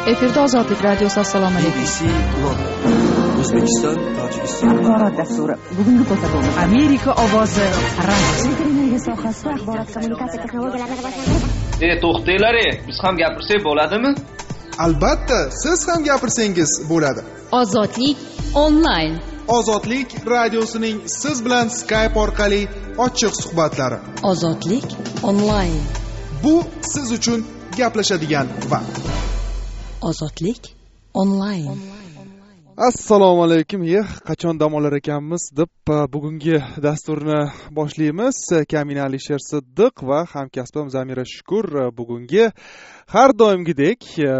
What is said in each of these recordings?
Efirda Ozodlik radiosi. Assalomu alaykum. BBC London, O'zbekiston, Tojikiston. Axborot dasturi. Bugungi ko'rsatuvimiz Amerika ovozi radio. Televiziya sohasida axborot kommunikatsiya texnologiyalarini rivojlantirish. To'xtanglar, biz ham gapirsak bo'ladimi? Albatta, siz ham gapirsangiz bo'ladi. Ozodlik onlayn. Ozodlik radiosining siz bilan Skype orqali ochiq suhbatlari. Ozodlik onlayn. Bu siz uchun gaplashadigan vaqt. Ozodlik onlayn. Assalomu alaykum. Qachon dam olar ekanmiz deb bugungi dasturni boshlaymiz. Kamina Alisher Siddiq va hamkasbim Zamira Shukur bugungi har doimgidek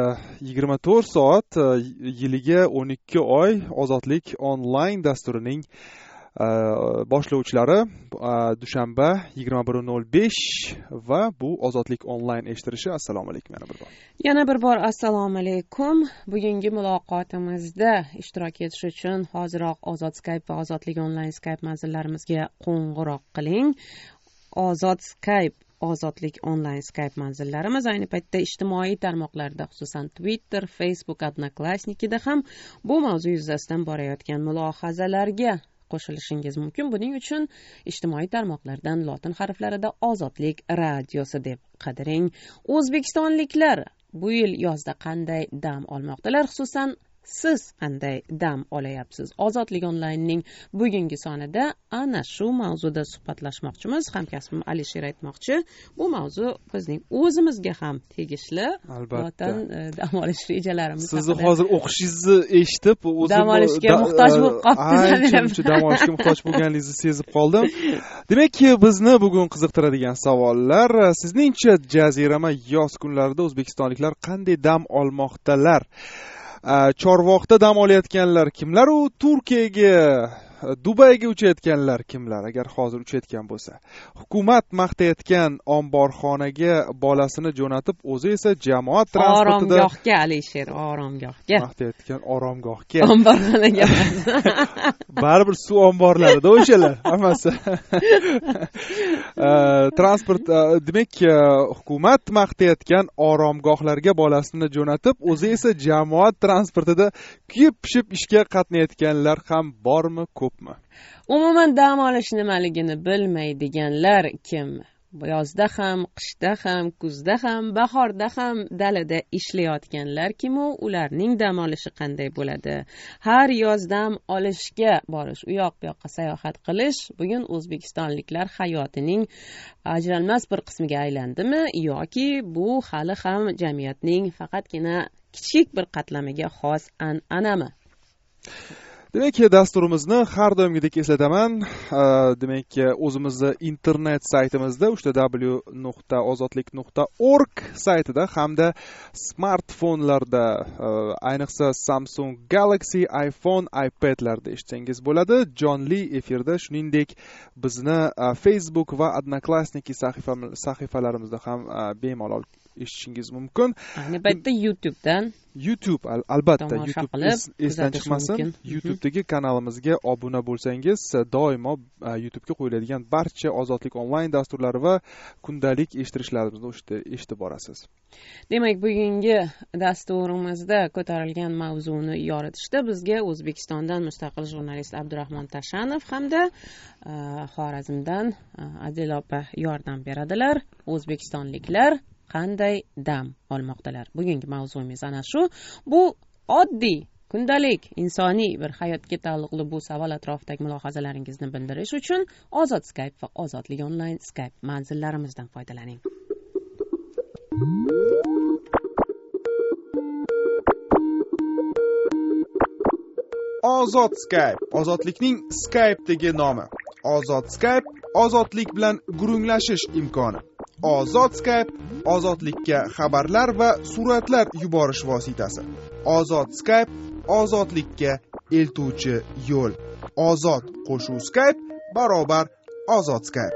24 soat yiliga 12 oy Ozodlik onlayn dasturining boshlovchilari dushanba 21:05 va bu Ozodlik onlayn eshittirishi. Assalomu alaykum yana bir bor assalomu alaykum. Bugungi muloqotimizda ishtirok etish uchun hoziroq Ozod Skype va Ozodlik onlayn Skype manzillarimizga qo'ng'iroq qiling. Ozod Skype Ozodlik onlayn Skype manzillarimiz ayni paytda ijtimoiy tarmoqlarda, xususan Twitter, Facebook, Odnoklassnikida ham bu mavzu yuzasidan borayotgan mulohazalarga qo'shilishingiz mumkin. Buning uchun ijtimoiy tarmoqlardan lotin harflarida Ozodlik radiosi deb qidiring. O'zbekistonliklar bu yil yozda qanday dam olmoqdalar? Xususan siz qanday dam olayapsiz? Ozodlik onlaynning bugungi sonida ana shu mavzuda suhbatlashmoqchimiz. Hamkasbim Alisher aytmoqchi, bu mavzu bizning o'zimizga ham tegishli. Albatta. Dam olish rejalarimiz. Sizni hozir o'qishingizni eshitib, o'zim dam olishga muhtoj bo'lib qolibsiz. Dam olishga muhtoj bo'lganingizni sezib qoldim. Demak, bizni bugun qiziqtiradigan savollar: sizningcha jazirama yoz kunlarida o'zbekistonliklar qanday dam olmoqdalar? Chorvoqda dam olayotganlar kimlar? U Turkiyaga, Dubayga uchayotganlar kimlar? Agar hozir uchayotgan bo'lsa, hukumat maqtayotgan omborxonaga bolasini jo'natib, o'zi esa jamoat transportida oromgohga, Alisher, oromgohga. Maqtayotgan oromgohga. Omborxonaga. Baribir suv omborlarida o'shalar hammasi. Transport, demak, hukumat maqtayotgan oromgohlarga bolasini jo'natib, o'zi esa jamoat transportida kuyib-pishib ishga qatnayotganlar ham bormi, ko'pmi? Umuman dam olish nimaligini bilmaydiganlar kim? Yozda ham, qishda ham, kuzda ham, bahorda ham dalada ishlayotganlar kim? Ularning dam olishi qanday bo'ladi? Har yoz dam olishga borish, u yoq bu yoqqa sayohat qilish bugun o'zbekistonliklar hayotining ajralmas bir qismiga aylandimi yoki bu hali ham jamiyatning faqatgina kichik bir qatlamiga xos an'anami? Demak, dasturimizni har doimgidek eslataman. Demak, o'zimizni internet saytimizda www.ozodlik.org saytida hamda smartfonlarda, ayniqsa Samsung Galaxy, iPhone, iPadlarda eshitsangiz bo'ladi. Jonli efirda, shuningdek, bizni Facebook va Odnoklassniki sahifalarimizda ham bemalol eshitishingiz mumkin. Ayni paytda YouTube albatta, YouTube esdan chiqmasin. YouTube'dagi kanalimizga obuna bo'lsangiz, doimo YouTube'ga qo'yiladigan barcha Ozodlik onlayn dasturlari va kundalik eshittirishlarimizni eshitib borasiz. Demak, bugungi dasturimizda ko'tarilgan mavzuni yoritishda bizga O'zbekistondan mustaqil jurnalist Abdurahmon Tashanov hamda Xorazmdan Adila opa yordam beradilar. O'zbekistonliklar qanday dam olmoqdalar? Bugungi mavzuimiz ana shu. Bu oddiy, kundalik, insoniy bir hayotga taalluqli bu savol atrofidagi mulohazalaringizni bildirish uchun Ozod Skype va Ozodlik onlayn Skype manzillarimizdan foydalaning. Ozod Skype, ozodlikning Skype'dagi nomi. Ozod Skype, ozodlik bilan gurunglashish imkoni. Ozod Skype, ozodlikka xabarlar va suratlar yuborish vositasi. Ozod Skype, ozodlikka eltuvchi yo'l. Ozod qo'shuv Skype barobar Ozod Skype.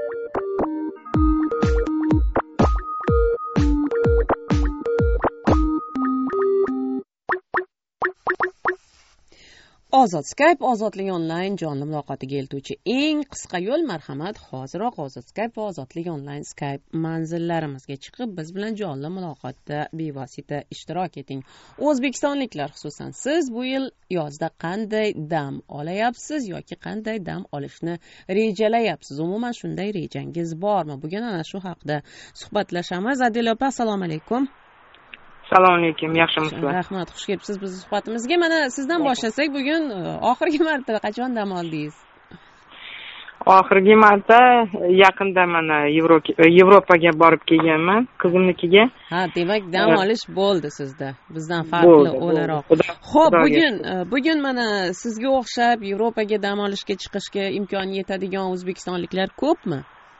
Ozod Skype ozodlik onlayn jonli muloqotiga eltuvchi eng qisqa yo'l. Marhamat, hoziroq Ozod Skype va ozodlik onlayn Skype manzillarimizga chiqib biz bilan jonli muloqotda bevosita ishtirok eting. O'zbekistonliklar, xususan siz bu yil yozda qanday dam olayapsiz yoki qanday dam olishni rejalayapsiz? Umuman shunday rejangiz bormi? Bugun ana shu haqida suhbatlashamiz. Adil opa, assalomu alaykum. Assalomu alaykum, yaxshimisizlar? Rahmat, xush kelibsiz bizni suhbatimizga. Mana sizdan boshlasak, bugun oxirgi marta qachon dam oldingiz? Oxirgi marta yaqinda mana Yevropaga borib kelganman, qizimnikiga. Ha, demak dam olish bo'ldi sizda. Bizdan farqli o'laroq. Xo'p, bugun mana sizga o'xshab Yevropaga dam olishga chiqishga imkoni yetadigan o'zbekistonliklar ko'pmi?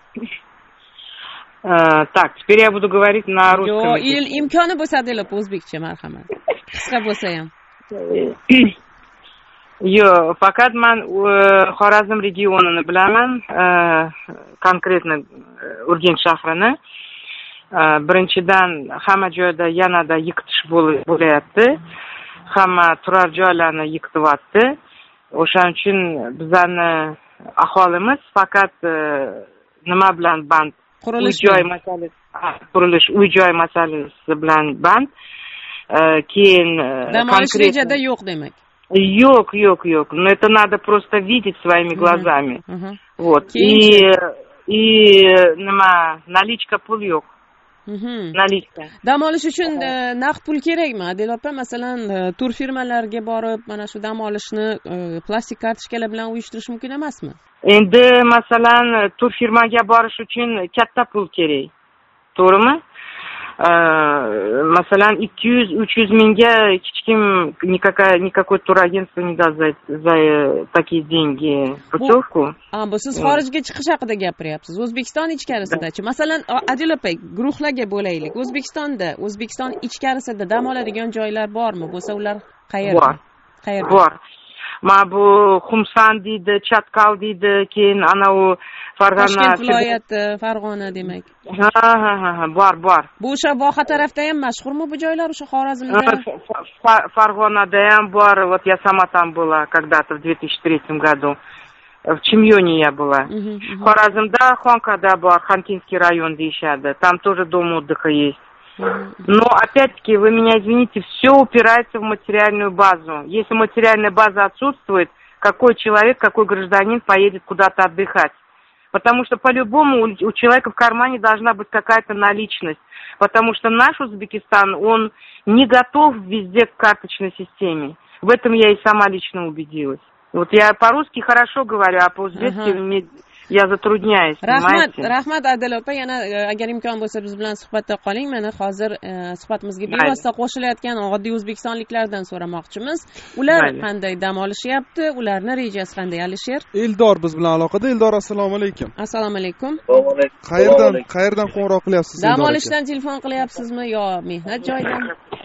Так, теперь я буду говорить на русском. Imkoni bo'lsa Adilop o'zbekcha marhamat. Qisqa bo'lsa ham. Faqat men Xorazm regionini bilaman, konkretno Urganch shahrini. Birinchidan hamma joyda yanada yiqitish bo'layapti. Hamma turar joylarni yiqityapti. O'shaning uchun bizlarni aholimiz faqat nima bilan band? Qurilish uy joy masalasi bilan band. Keyin dam olish rejada yo'q demak. Yo'q. Но это надо просто видеть своими глазами. Вот. И nima наличка pul yo'q. Наличка. Dam olish uchun naqd pul kerakmi? Adil opa, masalan, tur firmalariga borib, mana shu dam olishni plastik kartochkalar bilan uyushtirish mumkin emasmi? Endi masalan tur firmaga borish uchun katta pul kerak. To'g'rimi? Masalan 200-300 mingga hech kim никакой турагентство не даст за такие деньги путевку. Bu siz xorijga chiqish haqida gapiryapsiz. O'zbekiston ichkarisidagi, masalan, Adil opa, guruhlarga bo'laylik. O'zbekiston ichkarisida dam oladigan joylar bormi? Bo'lsa ular qayerda? Bor. Ma bu Xumsan deydi, Chatkal deydi, keyin ana u Farg'ona Toshkent viloyati, Farg'ona demak. Ha, bor. Bu o'sha voha tarafda ham mashhurmi bu joylar, o'sha Xorazmda? Farg'onada ham bor. Вот я сама там была когда-то в 2003 году. В Чемьоне я была. Xorazmda Xonkada bor, Xankинский район deyishadi. Там тоже дом отдыха есть. Но, опять-таки, вы меня извините, все упирается в материальную базу. Если материальная база отсутствует, какой человек, какой гражданин поедет куда-то отдыхать? Потому что по-любому у человека в кармане должна быть какая-то наличность. Потому что наш Узбекистан, он не готов везде к карточной системе. В этом я и сама лично убедилась. Вот я по-русски хорошо говорю, а по-узбекски я затрудняюсь, понимаете? Rahmat Adil opa, yana agar imkon bo'lsa biz bilan suhbatda qoling. Mana hozir suhbatimizga bevosita qo'shilayotgan oddiy o'zbekistonliklardan so'ramoqchimiz. Ular qanday dam olishyapti? Ularni rejasi qanday, Alisher? Eldor biz bilan aloqada. Eldor, assalomu alaykum. Assalomu alaykum. Qayerdan qo'ng'iroq qilyapsiz? Dam olishdan telefon qilyapsizmi yo mehnat joyidan?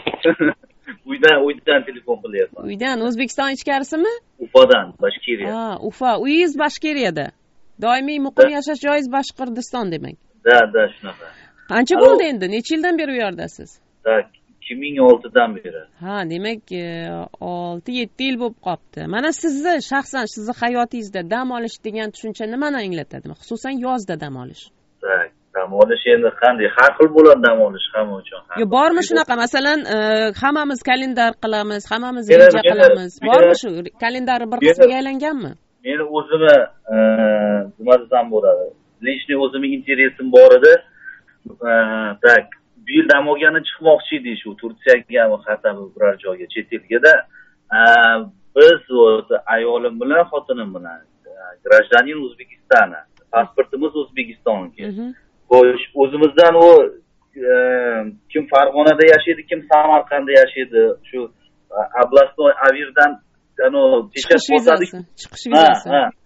Uydan telefon qilyapman. Uydan. O'zbekiston ichkarisimi? Ufadan, Bashkiriya. Ufa. Uyingiz Bashkiriyada. Doimiy muqim yashash joyingiz Boshqirdiston demak. Da, shunaqa. Qancha bo'ldi endi? Necha yildan beri u yerdasiz? 2006dan beri. Ha, demak 6-7 yil bo'lib qopti. Mana sizni shaxsan sizni hayotingizda dam olish degan tushuncha nimani anglatadi? Xususan yozda dam olish. Dam olish endi qanday? Har xil bo'ladi dam olish hamma uchun. Bormi shunaqa? Masalan, hammamiz kalendar qilamiz, hammamiz reja qilamiz. Bormi shu kalendarni bir qismiga aylanganmi? Meni o'zimni nima desam bo'ladi? Lishniy o'zimning interesim bor edi. Tak, bu yil dam olgani chiqmoqchi edi shu Turkiyaga va hatto biror joyga, chet elga. Biz ayolim bilan, xotinim bilan grajdanin O'zbekistoni, pasportimiz O'zbekistonga. Xo'sh, o'zimizdan u kim Farg'onada yashaydi, kim Samarqandda yashaydi, shu областной avirdan chiqish vizasi.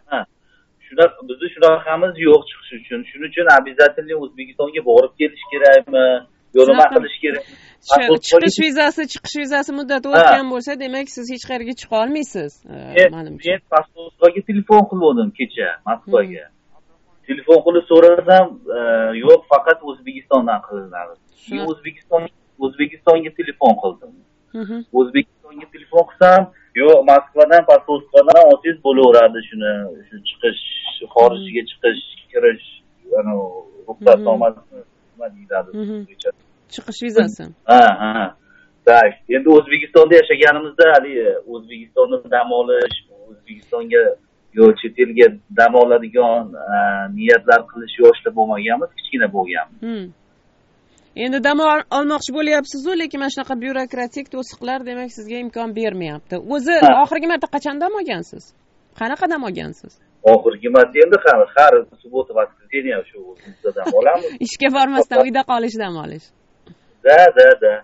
Bizni shunaqamiz yo'q chiqish uchun. Shuning uchun обязательно O'zbekistonga borib kelish kerakmi? Yo'lma qilish kerakmi? Chiqish vizasi muddati o'tgan bo'lsa, demak siz hech qayerga chiqa olmaysiz. Men pasportga telefon qildim kecha Moskvaga. Telefon qilib so'rasam, yo'q, faqat O'zbekistondan qilinadi. O'zbekistonga telefon qildim. O'zbekistonga telefon qilsam, yo'q, Moskvadan posolstvodan olsangiz bo'laveradi shuni, shu chiqish, xorijga chiqish, kirish, ruxsatnomasini nima deyiladi? Chiqish vizasi. Ha. Tak, endi O'zbekistonda yashaganimizda hali O'zbekistonda dam olish, O'zbekistonga yo chet elga dam oladigan niyatlar qilish yoshda bo'lmaganmiz, kichkina bo'lganmiz. Endi dam olmoqchi bo'lyapsiz-ku, lekin mana shunaqa byurokratik to'siqlar demak sizga imkon bermayapti. O'zi oxirgi marta qachon dam olgansiz? Qanaqa dam olgansiz? Oxirgi marta endi har subota воскресенье shu o'zimizda dam olamiz. Ishga bormasdan uyda qolish dam olish. Da.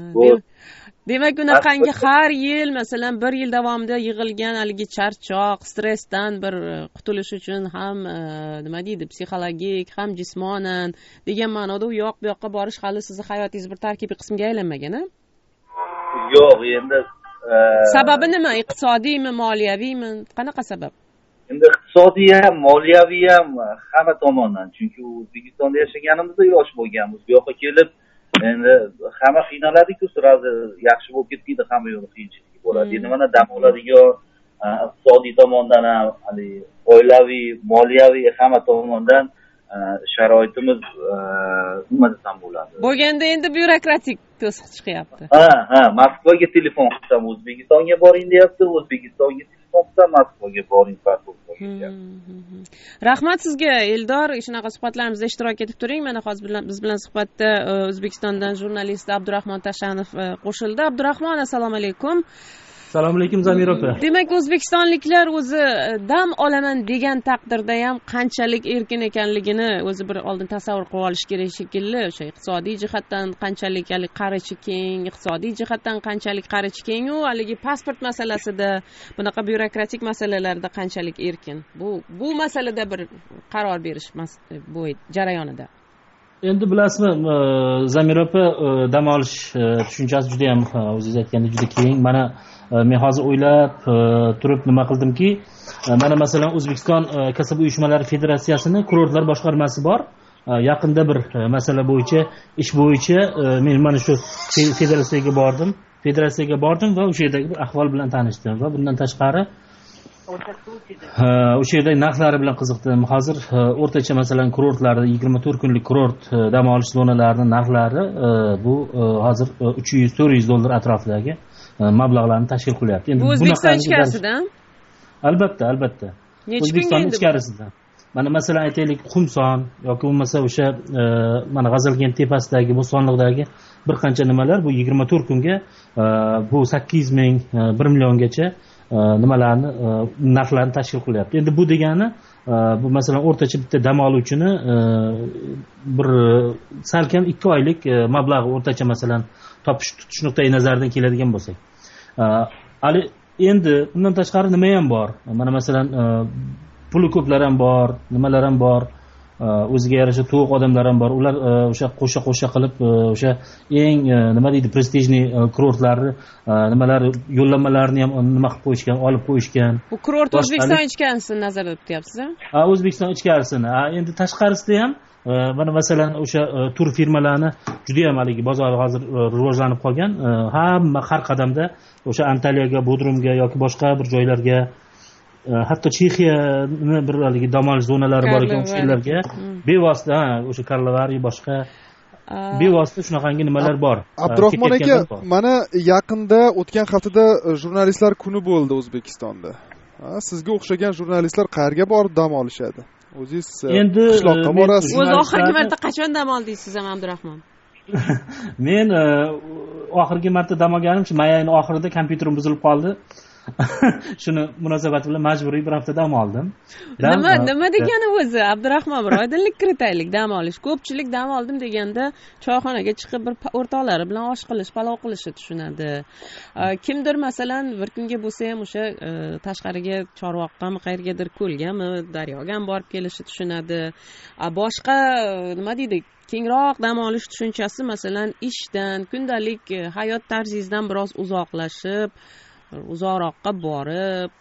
Demak, unaqangi har yil, masalan, bir yil davomida yig'ilgan haligi charchoq, stressdan bir qutulish uchun ham nima deydi, psixologik, ham jismonan degan ma'noda u yoq bu yoqqa borish hali sizni hayotingiz bir tarkibiy qismiga aylanmagan-a? Yo'q, endi sababi nima? Iqtisodiymi, moliyaviymi? Qanaqa sabab? Endi iqtisodiy ham, moliyaviy ham hamma tomondan. Chunki O'zbekistonda yashaganimizda yosh bo'lganmiz. Bu yoqqa kelib endi hamma qiynaladi-ku, sразу yaxshi bo'lib ketmaydi, hamma yo'li qiyinchilik bo'ladi. Endi mana dam oladigan iqtisodiy tomondan ham, hali oilaviy, moliyaviy hamma tomondan sharoitimiz nima desam bo'ladi. Bo'lganda endi byurokratik to'siq chiqyapti. Ha, Moskvaga telefon qilsam O'zbekistonga boring deyapti, O'zbekistonga telefon qilsam Moskvaga boring deyapti. Rahmat sizga, Eldor, shunaqa suhbatlarimizda ishtirok etib turing. Mana hozir biz bilan suhbatda O'zbekistondan jurnalist Abdurahmon Tashanov qo'shildi. Abdurahmon, assalomu alaykum. Assalomu alaykum Zamir opa. Demak, o'zbekistonliklar o'zi dam olaman degan taqdirda ham qanchalik erkin ekanligini o'zi bir oldin tasavvur qilib olish kerak shekilli. O'sha iqtisodiy jihatdan qanchalik qarichi keng, iqtisodiy jihatdan qanchalik qarichi keng, u haligi pasport masalasida, bunaqa byurokratik masalalarda qanchalik erkin. Bu masalada bir qaror berish bu jarayonida. Endi bilasizmi, Zamir opa, dam olish tushunchasi juda ham o'zingiz aytgandek juda keng. Mana men hozir o'ylab turib nima qildimki, mana masalan O'zbekiston kasaba uyushmalari federatsiyasini kurortlar boshqarmasi bor. Yaqinda bir masala bo'yicha, ish bo'yicha men mana shu federatsiyaga bordim va o'sha yerdagi ahvol bilan tanishdim va bundan tashqari o'sha yerdagi narxlari bilan qiziqdim. Hozir o'rtacha masalan kurortlarda 24 kunlik kurort dam olish zonalarining narxlari bu hozir 300-400 dollar atrofidagi mablag'larni tashkil qilyapti. Endi bu O'zbekiston ichkarisidan? Albatta. O'zbekiston ichkarisidan. Mana masalan aytaylik, Qumson yoki bo'lmasa o'sha mana G'azalkent tepasidagi, Bo'stonliqdagi bir qancha nimalar bu 24 kunga bu 800 ming, 1 milliongacha nimalarni narxlarni tashkil qilyapti. Endi bu degani bu masalan o'rtacha bitta dam oluvchini bir salkam 2 oylik mablag' o'rtacha masalan topish tutish nuqtai nazaridan keladigan bo'lsak. Hali endi undan tashqari nima ham bor? Mana masalan puli ko'plar ham bor, nimalar ham bor. O'ziga yarasha to'q odamlar ham bor. Ular o'sha qo'sha qilib o'sha eng nima deydi, prestijniy kurortlarni nimalar yo'llanmalarini ham nima qilib qo'yishgan, olib qo'yishgan. Bu kurort O'zbekiston ichkarisini nazarda tutyapsiz-a? O'zbekiston ichkarisini. Endi tashqarisida ham mana masalan o'sha tur firmalarni juda ham haligi bozori hozir rivojlanib qolgan. Hamma har qadamda o'sha Antaliyaga, Bodrumga yoki boshqa bir joylarga, hatto Chexiyani bir haligi dam olish zonalari bor ekan, o'sha yerlarga bevosita o'sha Karlovari boshqa bevosita shunaqangi nimalar bor. Abdurahmon aka, mana yaqinda o'tgan haftada jurnalistlar kuni bo'ldi O'zbekistonda. Sizga o'xshagan jurnalistlar qayerga borib dam olishadi? O'zingiz qishloqqa borasiz. O'zi oxirgi marta qachon dam oldingiz ham Abdurahmon? Men oxirgi marta dam olganim may oyining oxirida kompyuterim buzilib qoldi. Shuni munosabati bilan majburiy bir hafta dam oldim. Nima degani o'zi? Abdurahmon, bir oydinlik kiritaylik. Dam olish. Ko'pchilik dam oldim deganda choyxonaga chiqib bir o'rtoqlari bilan osh qilish, palov qilishni tushunadi. Kimdir masalan bir kunga bo'lsa ham o'sha tashqariga Chorvoqqami, qayergadir, ko'lgami, daryoga ham borib kelishni tushunadi. Boshqa nima deydi? Kengroq dam olish tushunchasi masalan ishdan, kundalik hayot tarzingizdan biroz uzoqlashib, uzoqroqqa borib,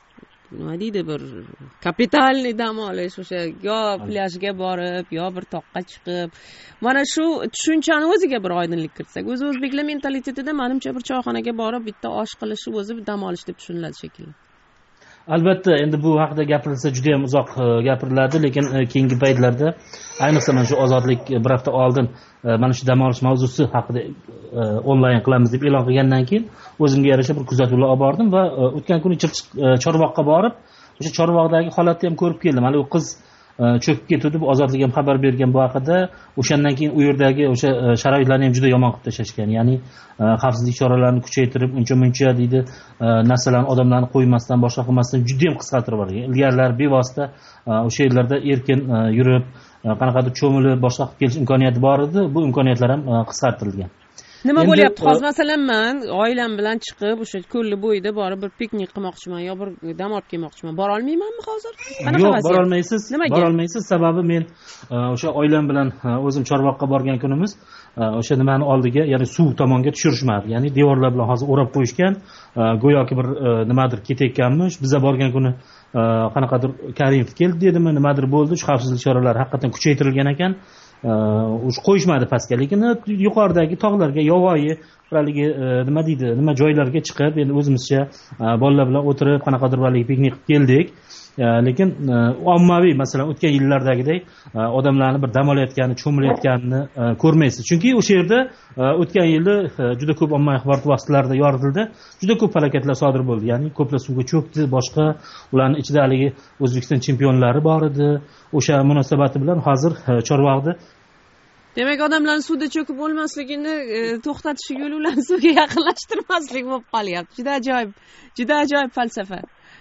nima deydi, bir kapitalniy dam olish, o'sha yo plyajga borib, yo bir toqqa chiqib, mana shu tushunchani o'ziga bir oydinlik kiritsak, o'zi o'zbeklar mentalitetida menimcha bir choyxonaga borib bitta osh qilishi o'zi bir dam olish deb tushuniladi shekilli. Albatta, endi bu haqida gapirilsa juda ham uzoq gapiriladi, lekin keyingi paytlarda, ayniqsa mana shu ozodlik bir hafta oldin mana shu dam olish mavzusi haqida onlayn qilamiz deb e'lon qilgandan keyin o'zimga yarasha bir kuzatuvlar olib bordim va o'tgan kuni Chorvoqqa borib, o'sha Chorvoqdagi holatni ham ko'rib keldim. Hali u qiz cho'kib ketdi, bu ozodlik ham xabar bergan bu haqida. O'shandan keyin u yerdagi o'sha sharoitlarni ham juda yomon qilib tashlashgan. Ya'ni xavfsizlik choralarini kuchaytirib, uncha deydi, narsalarni odamlarni qo'ymasdan, boshqa qilmasdan juda ham qisqartirib yuborgan. Ilgarilar bevosita o'sha yerlarda erkin yurib, qanaqadir cho'milib, boshqa qilib kelish imkoniyati bor edi. Bu imkoniyatlar ham qisqartirilgan. Nima bo'lyapti hozir? Masalan, men oilam bilan chiqib o'sha ko'lli bo'yida borib bir piknik qilmoqchiman yo bir dam olib kelmoqchiman. Bora olmaymanmi hozir? Yo'q, bora olmaysiz. Bora olmaysiz. Sababi men o'sha oilam bilan o'zim Chorvoqqa borgan kunimiz o'sha nimani oldiga, ya'ni suv tomonga tushirishmadi. Ya'ni devorlar bilan hozir o'rab qo'yishgan, go'yoki bir nimadir ketayotganmish. Biza borgan kuni qanaqadir Karimov keldi dedimi, nimadir bo'ldi. Shu xavfsizlik choralari haqiqatan kuchaytirilgan ekan. Qo'yishmadi pastga, lekin yuqoridagi tog'larga, yovvoyi haligi nima deydi, nima joylarga chiqib, endi o'zimizcha bolalar bilan o'tirib qanaqadir haligi piknik qilib keldik. Lekin ommaviy, masalan, o'tgan yillardagidek odamlarni bir dam olayotganini, cho'milayotganini ko'rmaysiz. Chunki o'sha yerda o'tgan yili juda ko'p ommaviy axborot vositalarida yoritildi, juda ko'p falokatlar sodir bo'ldi. Ya'ni ko'plar suvga cho'kdi, boshqa ularning ichida haligi O'zbekiston chempionlari bor edi. O'sha munosabati bilan hozir Chorvoqda demak, odamlarning suvda cho'kib o'lmasligini to'xtatish yo'li ularni suvga yaqinlashtirmaslik bo'lib qolyapti. Juda ajoyib falsafa.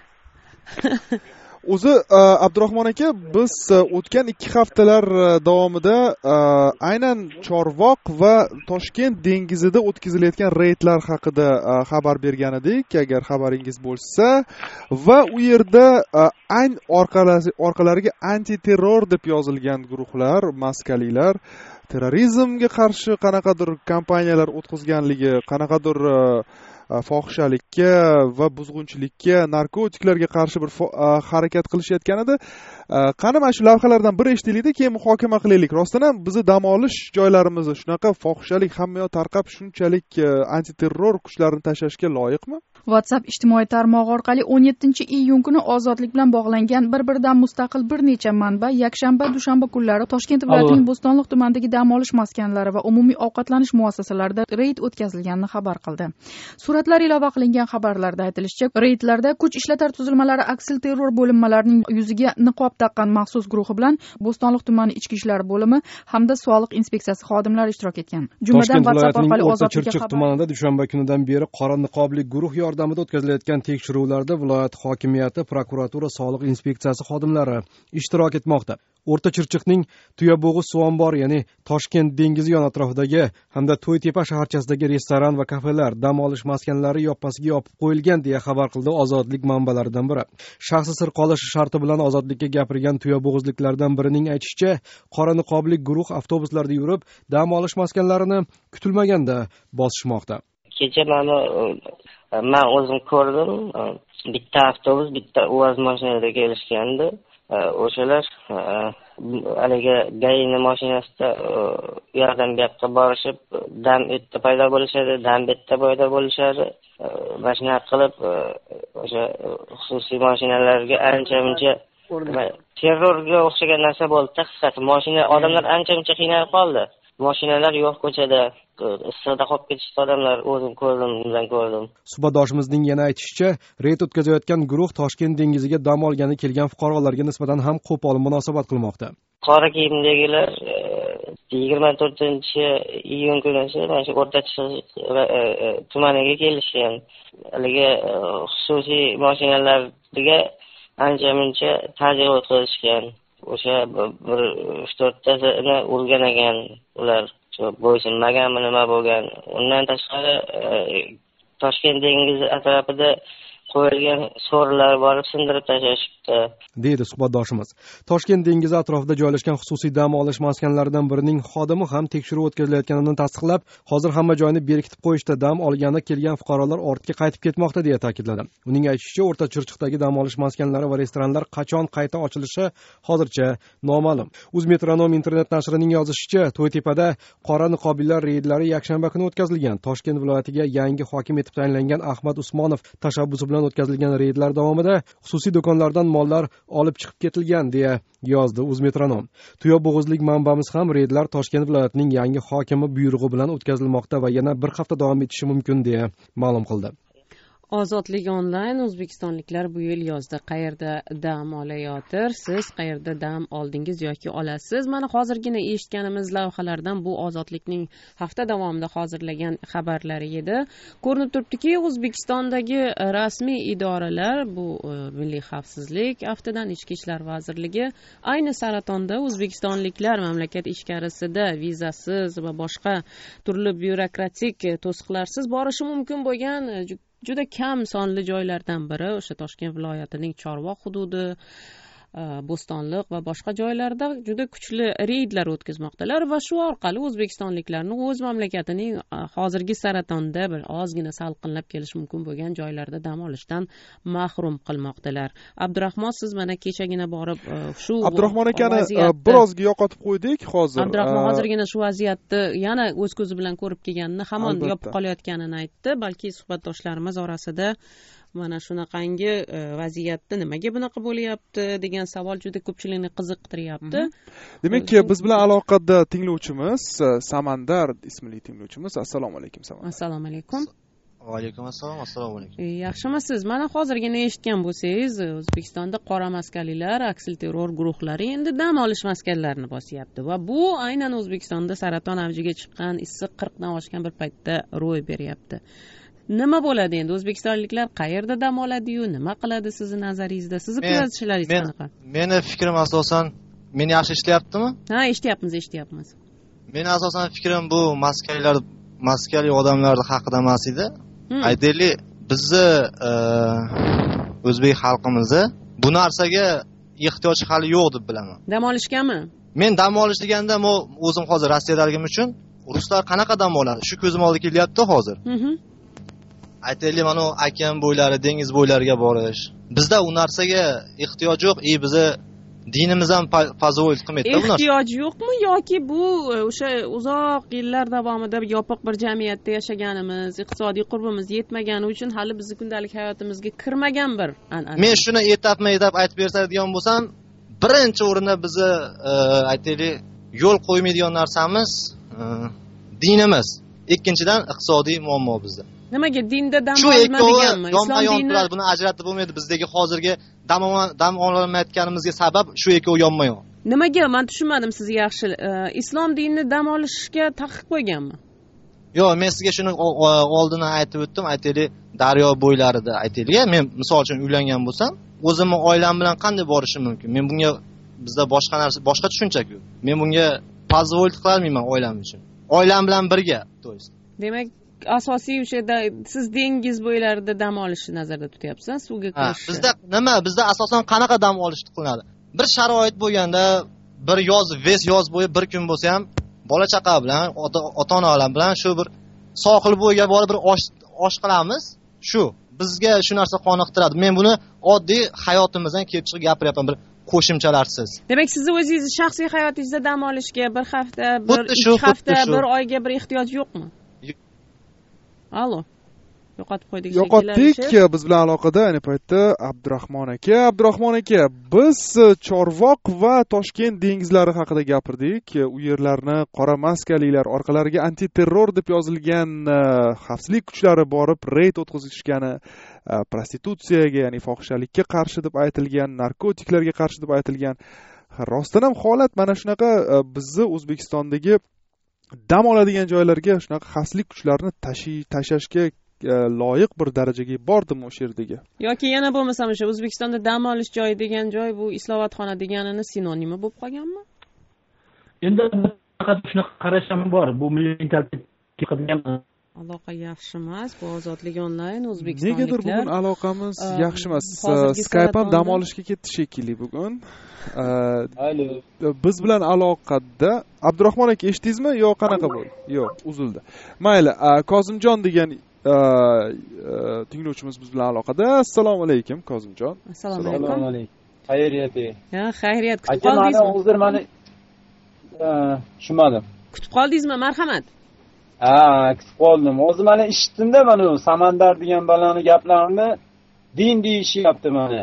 O'zi Abdurahmon aka, biz o'tgan 2 haftalar davomida aynan Chorvoq va Toshkent dengizida o'tkazilayotgan reydlar haqida xabar bergan edik, agar xabaringiz bo'lsa, va u yerda orqalariga antiterror deb yozilgan guruhlar, maskalilar terrorizmga qarshi qanaqadir kampaniyalar o'tkazganligi, qanaqadir fohishalikka va buzg'unchilikka, narkotiklarga qarshi bir harakat qilishayotganida, qani mana shu lavhalardan biri eshitilaydi, keyin muhokama qilaylik. Rostdan ham bizni dam olish joylarimizda shunaqa fohishalik hamma yoq tarqab, shunchalik antiterror kuchlarini tashlashga loyiqmi? WhatsApp ijtimoiy tarmog'i orqali 17-iyun kuni ozodlik bilan bog'langan bir-biridan mustaqil bir necha manba yakshanba, dushanba kunlari Toshkent viloyatining Bo'stonliq tumanidagi dam olish maskanlari va umumiy ovqatlanish muassasalarida reyd o'tkazilganini xabar qildi. Suratlar ilova qilingan xabarlarda aytilishicha, reydlarda kuch ishlatar tuzilmalari aksilterror bo'linmalarining yuziga niqob taqqan maxsus guruhi bilan Bo'stonliq tumani ichki ishlar bo'limi hamda sog'liq inspeksiyasi xodimlari ishtirok etgan. Jumladan WhatsApp orqali ozodlikka xabar tumanida dushanba kunidan beri qora niqobli guruh yordamida o'tkazilayotgan tekshiruvlarda viloyat hokimiyati, prokuratura, sog'liq inspeksiyasi xodimlari ishtirok etmoqda. O'rta Chirchiqning Tuyabog'i suv ombori, ya'ni Toshkent dengizi yon atrofidagi hamda To'ytepa shaharchasidagi restoran va kafelar, dam olish maskanlari yoppasiga yopib qo'yilgan deya xabar qildi Ozodlik manbalaridan biri. Shaxsi sir qolishi sharti bilan ozodlikka gapirgan Tuyabog'izliklardan birining aytishicha, qora niqobli guruh avtobuslarda yurib, dam olish maskanlarini kutilmaganda bosishmoqda. Kecha men o'zim ko'rdim, bitta avtobus, bitta UAZ mashinada kelishgandi. O'shalar haligi gayni mashinasida u yoqdan bu yoqqa borishib, dam o'tda paydo bo'lishadi, dam betda paydo bo'lishadi. Mana shunaqa qilib o'sha xususiy mashinalarga ancha-muncha terrorga o'xshagan narsa bo'ldi. Qisqasi, mashina odamlar ancha-muncha qiynalib qoldi. Mashinalar yo'q ko'chada, issiqda qolib ketishdi odamlar, o'zim ko'rdim, bundan ko'rdim. Suhbatdoshimizning yana aytishicha, reyd o'tkazayotgan guruh Toshkent dengiziga dam olgani kelgan fuqarolarga nisbatan ham qo'pol munosabat qilmoqda. Qora kiyimdagilar 24-iyun kuni mana shu O'rta Chirchiq tumaniga kelishgan. Haligi xususiy mashinalarga ancha-muncha tajriba o'tkazishgan. O'sha bir 3-4tasini urgan ekan ular. Bo'ysunmaganmi, nima bo'lgan. Undan tashqari Toshkent dengizi atrofida qo'yilgan so'rilar borib sindirib tashlashibdi, deydi suhbatdoshimiz. Toshkent dengizi atrofida joylashgan xususiy dam olish maskanlaridan birining xodimi ham tekshiruv o'tkazilayotganini tasdiqlab, hozir hamma joyni berkitib qo'yishda, dam olgani kelgan fuqarolar ortga qaytib ketmoqda deya ta'kidladi. Uning aytishicha, O'rta Chirchiqdagi dam olish maskanlari va restoranlar qachon qayta ochilishi hozircha noma'lum. Uzmetronom internet nashrining yozishicha, To'ytepada qora niqobiylar reydlari yakshanba kuni o'tkazilgan. Toshkent viloyatiga yangi hokim etib tayinlangan Ahmad Usmonov tashabbusi bilan o'tkazilgan reydlar davomida xususiy do'konlardan mollar olib chiqib ketilgan deya yozdi Uzmetronom. Tuyobog'izlik manbamiz ham reydlar Toshkent viloyatining yangi hokimi buyrug'i bilan o'tkazilmoqda va yana bir hafta davom etishi mumkin deya ma'lum qildi. Ozodlik onlayn. O'zbekistonliklar bu yil yozda qayerda dam olayotir? Siz qayerda dam oldingiz yoki olasiz? Mana hozirgina eshitganimiz lavhalardan bu Ozodlikning hafta davomida hozirlagan xabarlari edi. Ko'rinib turibdiki, O'zbekistondagi rasmiy idoralar, bu Milliy xavfsizlik aftidan Ichki ishlar vazirligi, ayni saratonda o'zbekistonliklar mamlakat ichkarisida vizasiz va boshqa turli byurokratik to'siqlarsiz borishi mumkin bo'lgan juda kam sonli joylardan biri o'sha Toshkent viloyatining Chorvoq hududi, Bo'stonliq va boshqa joylarda juda kuchli reydlar o'tkazmoqdalar va shu orqali o'zbekistonliklarni o'z mamlakatining hozirgi saratonda bir ozgina salqinlab kelishi mumkin bo'lgan joylarda dam olishdan mahrum qilmoqdalar. Abdurahmon, siz mana kechagina borib shu Abdurahmon akani birozga yo'qotib qo'ydik hozir. Abdurahmon hozirgina shu vaziyatni yana o'z ko'zi bilan ko'rib kelganini, hamon yopib qolayotganini aytdi. Balki suhbatdoshlarimiz orasida mana shunaqangi vaziyatda nimaga bunaqa bo'lyapti degan savol juda ko'pchilikni qiziqtiryapti. Demak, biz bilan aloqada tinglovchimiz Samandar ismli tinglovchimiz. Assalomu alaykum Samandar. Assalomu alaykum. Va alaykum assalom. Assalomu alaykum. Yaxshimisiz? Mana hozirgina eshitgan bo'lsangiz, O'zbekistonda qora maskanlilar, aksilterror guruhlari endi dam olish maskanlarini bosyapti va bu aynan O'zbekistonda saraton avjiga chiqqan, issiq 40 dan oshgan bir paytda ro'y beryapti. Nima bo'ladi endi? O'zbekistonliklar qayerda dam oladi-yu, nima qiladi sizni nazaringizda? Sizni kuzatishlaringiz qanaqa? Meni fikrim asosan, meni yaxshi eshityaptimi? Ha, eshityapmiz. Meni asosan fikrim bu maskali odamlar haqida emas edi. Aytaylik, bizni o'zbek xalqimizni bu narsaga ehtiyoj hali yo'q deb bilaman. Dam olishgami? Men dam olish deganda, o'zim hozir Rossiyadaligim uchun ruslar qanaqa dam oladi? Shu ko'zim oldiga kelyapti hozir. Aytaylik, mana okean bo'ylari, dengiz bo'ylariga borish. Bizda u narsaga ehtiyoj yo'q. Bizni dinimiz ham fazoil qilmaydi bu narsa. Ehtiyoj yo'qmi yoki bu o'sha uzoq yillar davomida yopiq bir jamiyatda yashaganimiz, iqtisodiy qurbimiz yetmagani uchun hali bizning kundalik hayotimizga kirmagan bir an'ana? Men shuni etapma aytib beradigan bo'lsam, birinchi o'rinda bizni aytaylik yo'l qo'ymaydigan narsamiz dinimiz. Ikkinchidan iqtisodiy muammo bizda. Nimaga dinda dam olmaydiganmi? Islom dini buni ajratib bo'lmaydi. Bizdagi hozirgi dam olmayotganimizga sabab shu ikkovi yonma-yon. Nimaga? Men tushunmadim sizni yaxshi. Islom dinini dam olishga taqiq qo'yganmi? Yo'q, men sizga shuni oldin aytib o'tdim. Aytaylik, daryo bo'ylarida aytaylik, men misol uchun uylangan bo'lsam, o'zimning oilam bilan qanday borishim mumkin? Men bunga bizda boshqa narsa, boshqa tushuncha-ku. Men bunga pozovolit qilolmayman oilam uchun. Oilam bilan birga, to'g'ri. Demak, asosiy o'sha siz dengiz bo'ylarida dam olishni nazarda tutyapsiz, suvga kirish. Bizda asosan qanaqa dam olish qilinadi? Bir sharoit bo'lganda, bir yoz bo'yi bir kun bo'lsa ham bola chaqa bilan, ota-onalar bilan shu bir sohil bo'yiga borib bir osh qilamiz. Shu bizga shu narsa qoniqtiradi. Men buni oddiy hayotimizdan kelib chiqib gapiryapman, bir qo'shimchalarsiz. Demak, sizni o'zingizni shaxsiy hayotingizda dam olishga bir hafta, bir 2 hafta, bir oyga bir ehtiyoj yo'qmi? Alo. Yo'qotib qo'ydik. Yo'qotdik. Biz bilan aloqada ayni paytda Abdurahmon aka. Abdurahmon aka, biz Chorvoq va Toshkent dengizlari haqida gapirdik. U yerlarni qora maskaliklar orqalariga antiterror deb yozilgan xavfsizlik kuchlari borib reyd o'tkazishgani, prostitutsiyaga, ya'ni fohishalikka qarshi deb aytilgan, narkotiklarga qarshi deb aytilgan. Rostdan ham holat mana shunaqa. Bizni O'zbekistondagi dam oladigan joylarga shunaqa xavfsizlik kuchlarini tashlashga loyiq bir darajaga bordimi o'sha yerdagi? Yoki yana bo'lmasam o'sha O'zbekistonda dam olish joyi degan joy bu islohotxona deganini sinonimi bo'lib qolganmi? Endi faqat shunaqa qarash ham bor. Bu milliy mentalitet qilgan aloqa yaxshi emas. Bu ozodlik onlayn o'zbekistonliklar. Negadir bugun aloqamiz yaxshi emas. Skype ham dam olishga ketdi shekilli bugun. Biz bilan aloqada Abdurahmon aka eshitdingizmi yo qanaqa bo'ldi? Yo'q, uzildi. Mayli, Kozimjon degan tinglovchimiz biz bilan aloqada. Assalomu alaykum Kozimjon. Assalomu alaykum. Xayriyat. Ha, xayriyat. Kutib qoldingizmi? Hozir meni tushunmadim. Kutib qoldingizmi? Marhamat. Kutib qoldim. Hozir mana eshitdim-da mana Samandar degan balani gaplarini din deyishyapti mana.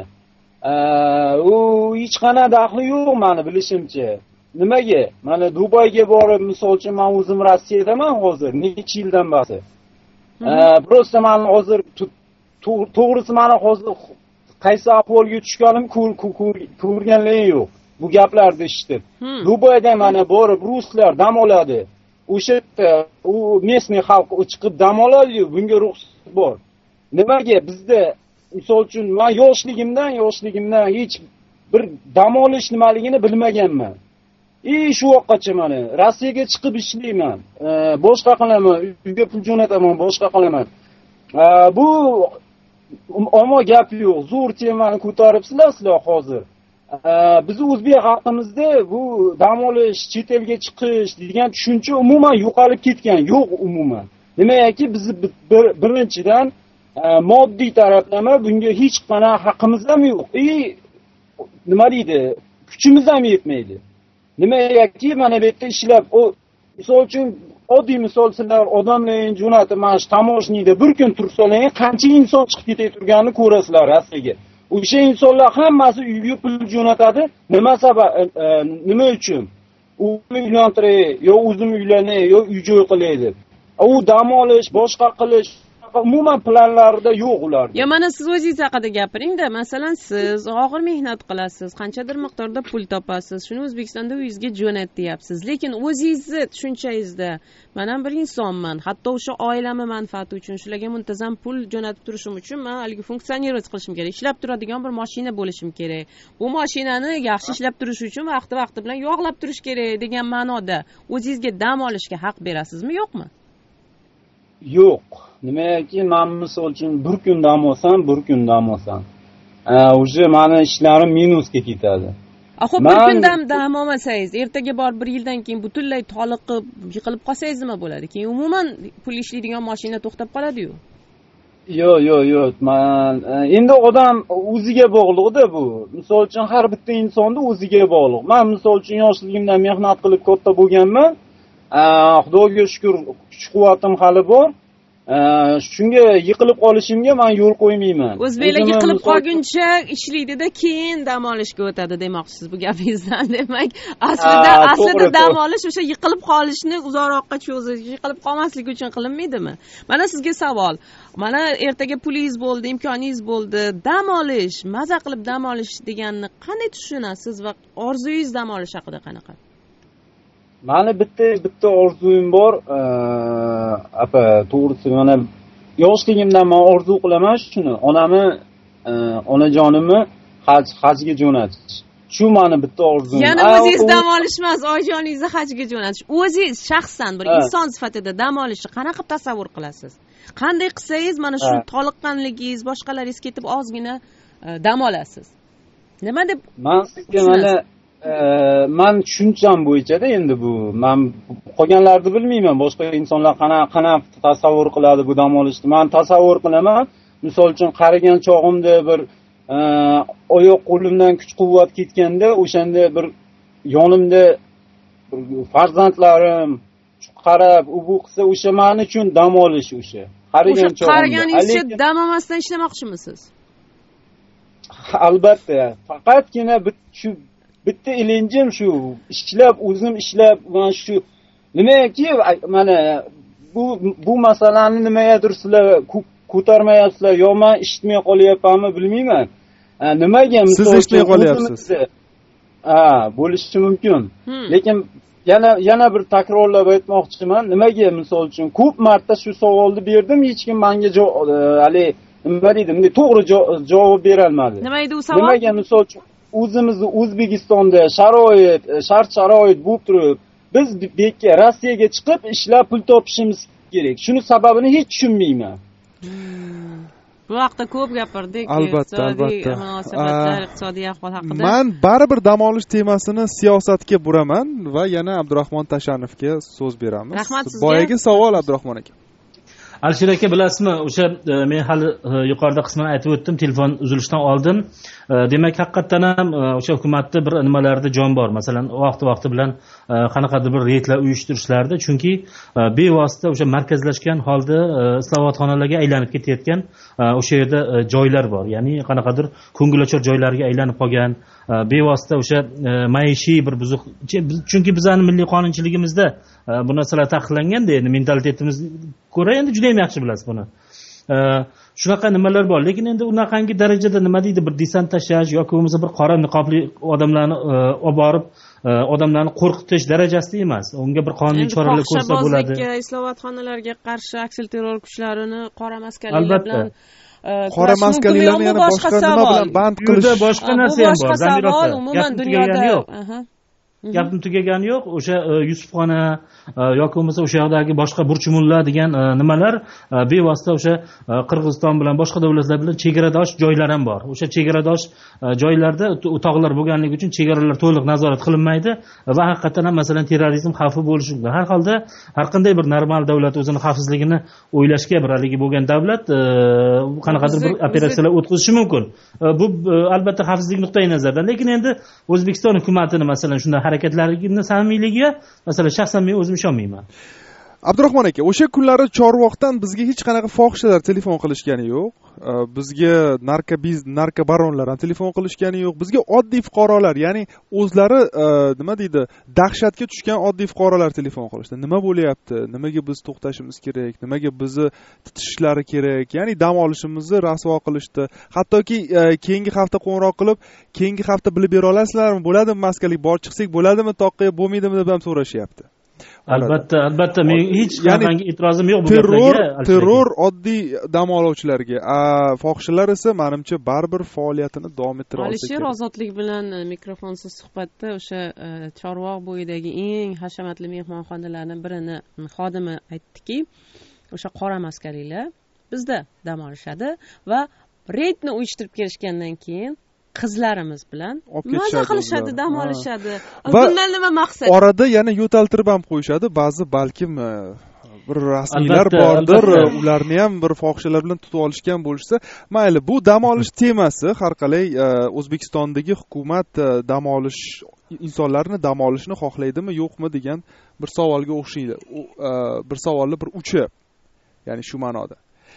U hech qanday daxli yo'q meni bilishimcha. Nimaga? Mana Dubayga borib, misol uchun men o'zim Rossiyadaman hozir, necha yildan beri. Prosta men hozir to'g'risi meni hozir qaysi ahvolga tushganim ko'rganligim yo'q. Bu gaplarni eshitib. Dubayda mana borib ruslar dam oladi. O'sha yerda u местный xalq chiqib dam oladi, bunga ruxsat bor. Nimaga bizda misol uchun men yoshligimdan hech bir dam olish nimaligini bilmaganman. Shu vaqtgacha mana Rossiyaga chiqib ishlayman. Boshqa qilaman, uyga pul jo'nataman, boshqa qilaman. Bu ammo gap yo'q. Zo'r temani ko'taribsizlar hozir. Biz o'zbek xalqimizda bu dam olish, chet elga chiqish degan tushuncha umuman yo'qolib ketgan, yo'q umuman. Nimaiki biz birinchidan moddiy taraflama bunga hech qanday haqqimiz ham yo'q. Nima deydi? Kuchimiz ham yetmaydi. Nimaiki mana bu yerda ishlab, misol uchun oddiy misol sizlar odamlarni jo'natib, mana shu tamoshnikda bir kun tursalar, qancha inson chiqib ketib turganini ko'rasizlar Rossiyaga. O'sha insonlar hammasi uyga pul jo'natadi. Nima sabab, nima uchun? U uylantiray, yo o'zim uylanay, yo uy-joy qilay deb. U dam olish, boshqa qilish umuman planlarida yo'q ularda. Ya mana siz o'zingiz haqida gapiring-da. Masalan, siz og'ir mehnat qilasiz, qanchadir miqdorda pul topasiz. Shuni O'zbekistonda uyingizga jo'nat deyapsiz. Lekin o'zingizni tushunchangizda men ham bir insonman. Hatto o'sha oilamni manfaati uchun, shularga muntazam pul jo'natib turishim uchun men haligi funksionerlik qilishim kerak. Ishlab turadigan bir mashina bo'lishim kerak. Bu mashinani yaxshi ishlab turish uchun vaqti bilan yog'lab turish kerak degan ma'noda o'zingizga dam olishga haq berasizmi, yo'qmi? Yo'q. Nimaiki, men misol uchun bir kun dam olsam, o'sha meni ishlarim minusga ketadi. Xo'p, bir kun dam olmasangiz, ertaga bor bir yildan keyin butunlay toliqib, yiqilib qolsangiz nima bo'ladi? Keyin umuman pul ishlaydigan mashina to'xtab qoladi-yu. Yo'q. Men endi odam o'ziga bog'liq-da bu. Misol uchun har bitta insonning o'ziga bog'liq. Men misol uchun yoshligimdan mehnat qilib katta bo'lganman. Xudoga shukr, kuch-quvvatim hali bor. Shunga yiqilib qolishimga men yo'l qo'ymayman. O'zbeklar yiqilib qolguncha ishlaydi-da, keyin dam olishga o'tadi demoqchisiz bu gapingizdan. Demak, aslida dam olish o'sha yiqilib qolishni uzoqroqqa cho'zish, yiqilib qolmaslik uchun qilinmaydimi? Mana sizga savol. Mana ertaga pulingiz bo'ldi, imkoningiz bo'ldi, dam olish, maza qilib dam olish deganni qanday tushunasiz va orzungiz dam olish haqida qanaqa? Mani bitta orzuyim bor. To'g'risi mana yoshligimdan men orzu qilaman shuni. Onajonimni hajga jo'natish. Shu meni bitta orzum. Yana o'zingiz dam olish emas, onajoningizni hajga jo'natish. O'zingiz shaxsan bir inson sifatida dam olishni qanaqa tasavvur qilasiz? Qanday qilsangiz mana shu toliqqanligingiz, boshqalaringiz ketib ozgina dam olasiz? Nima deb? Men sizga mana men tushuncham bo'yicha-da endi bu. Men qolganlarni bilmayman. Boshqa insonlar qanaqa tasavvur qiladi bu dam olishni. Men tasavvur qilaman. Misol uchun qarigan chog'imda bir oyoq qo'limdan kuch-quvvat ketganda, o'shanda bir yonimda farzandlarim qarab, bu qilsa o'sha men uchun dam olish o'sha. Qarigan chog'imda. Qariganingizcha dam olmasdan ishlamoqchimisiz? Albatta. Faqatgina shu bitta ilinjim shu, ishlab o'zim ishlab mana shu nimaki mana bu masalani nimagadir sizlar ko'tarmayapsizlar yo men eshitmay qolyapmanmi bilmayman. Nimaga siz eshitmay qolyapsiz? Bo'lishi mumkin. Lekin yana bir takrorlab aytmoqchiman. Nimaga misol uchun ko'p marta shu savolni berdim, hech kim menga hali nima dedim, to'g'ri javob bera olmadi. Nima edi u savol? Nimaga misol uchun o'zimizni O'zbekistonda shart-sharoit bo'lib turib, biz bekka Rossiyaga chiqib ishlab pul topishimiz kerak. Shuni sababini hech tushunmayman. Bu haqda ko'p gapirdik. Albatta. Munosabatlar, iqtisodiy ahvol haqida. Men baribir dam olish temasini siyosatga buraman va yana Abdurahmon Tashanovga so'z beramiz. Rahmat sizga. Boyagi savol Abdurahmon aka. Alisher aka, bilasizmi, o'sha men hali yuqorida qisman aytib o'tdim, telefon uzilishidan oldin. Demak, haqiqatdan ham o'sha hukumatda bir nimalarda jon bor. Masalan, vaqti bilan qanaqadir bir reydlar uyushtirishlarda, chunki bevosita o'sha markazlashgan holda islohotxonalarga aylanib ketayotgan o'sha yerda joylar bor. Ya'ni qanaqadir ko'ngilochar joylarga aylanib qolgan, bevosita o'sha maishiy bir buzuq, chunki bizning milliy qonunchiligimizda bu narsalar taqiqlanganda, endi mentalitetimiz ko'ra endi juda ham yaxshi bilasiz buni. Shunaqa nimalar bor, lekin endi unaqangi darajada nima deydi, bir desant tashlash yoki bo'lmasa bir qora niqobli odamlarni olib borib odamlarni qo'rqitish darajasida emas. Unga bir qonuniy choralar ko'rsa bo'ladi. Islohotxonalarga qarshi aksilterror kuchlarini qora maskalilar bilan qora maskalilarni yana boshqa nima bilan band qilish, boshqa narsa ham bor. Savol umuman dunyoda gapim tugagani yo'q. O'sha Yusufxona yoki bo'lmasa o'sha yoqdagi boshqa burchumullar degan nimalar bevosita o'sha Qirg'iziston bilan boshqa davlatlar bilan chegaradosh joylar ham bor. O'sha chegaradosh joylarda tog'lar bo'lganligi uchun chegaralar to'liq nazorat qilinmaydi va haqiqatan ham masalan terrorizm xavfi bo'lishi mumkin. Har holda har qanday bir normal davlat o'zini xavfsizligini o'ylashga bir haligi bo'lgan davlat qanaqadir bir operatsiyalar o'tkazishi mumkin. Bu albatta xavfsizlik nuqtai nazaridan, lekin endi O'zbekiston hukumatini masalan shunday harakatlarini samimiyligiga masalan shaxsan men o'zim ishonmayman. Abdurahmon aka, o'sha kunlari Chorvoqdan bizga hech qanaqa fohishalar telefon qilishgani yo'q. Bizga narkobaronlar ham telefon qilishgani yo'q. Bizga oddiy fuqarolar, ya'ni o'zlari nima deydi, dahshatga tushgan oddiy fuqarolar telefon qilishdi. Nima bo'lyapti? Nimaga biz to'xtashimiz kerak? Nimaga bizni titishlari kerak? Ya'ni dam olishimizni rasvo qilishdi. Hattoki keyingi hafta qo'ng'iroq qilib, keyingi hafta bilib bera olasizlarmi? Bo'ladimi maskalik bor chiqsak bo'ladimi? Toqqa bo'lmaydimi deb ham so'rashyapti. Albatta, men hech qanday e'tirozim yo'q bu gaplarga. Terror oddiy dam oluvchilarga, fohishalar esa menimcha baribir faoliyatini davom ettira olsa kerak. Alisher Ozodlik bilan mikrofonsiz suhbatda o'sha Chorvoq bo'yidagi eng hashamatli mehmonxonalarning birini xodimi aytdiki, o'sha qora maskalilar bizda dam olishadi va reydni uyushtirib kelishgandan keyin qizlarimiz bilan maza qilishadi, dam olishadi. Bundan nima maqsad? Orada yana yo'taltirib ham qo'yishadi. Ba'zi balkim bir rasmiylar bordir, ularni ham bir fohishalar bilan tutib olishgan bo'lsa, mayli, bu dam olish temasi har qalay O'zbekistondagi hukumat dam olish insonlarni dam olishni xohlaydimi, yo'qmi degan bir savolga o'xshaydi. Bir savolli bir uchi. Ya'ni shu ma'noda.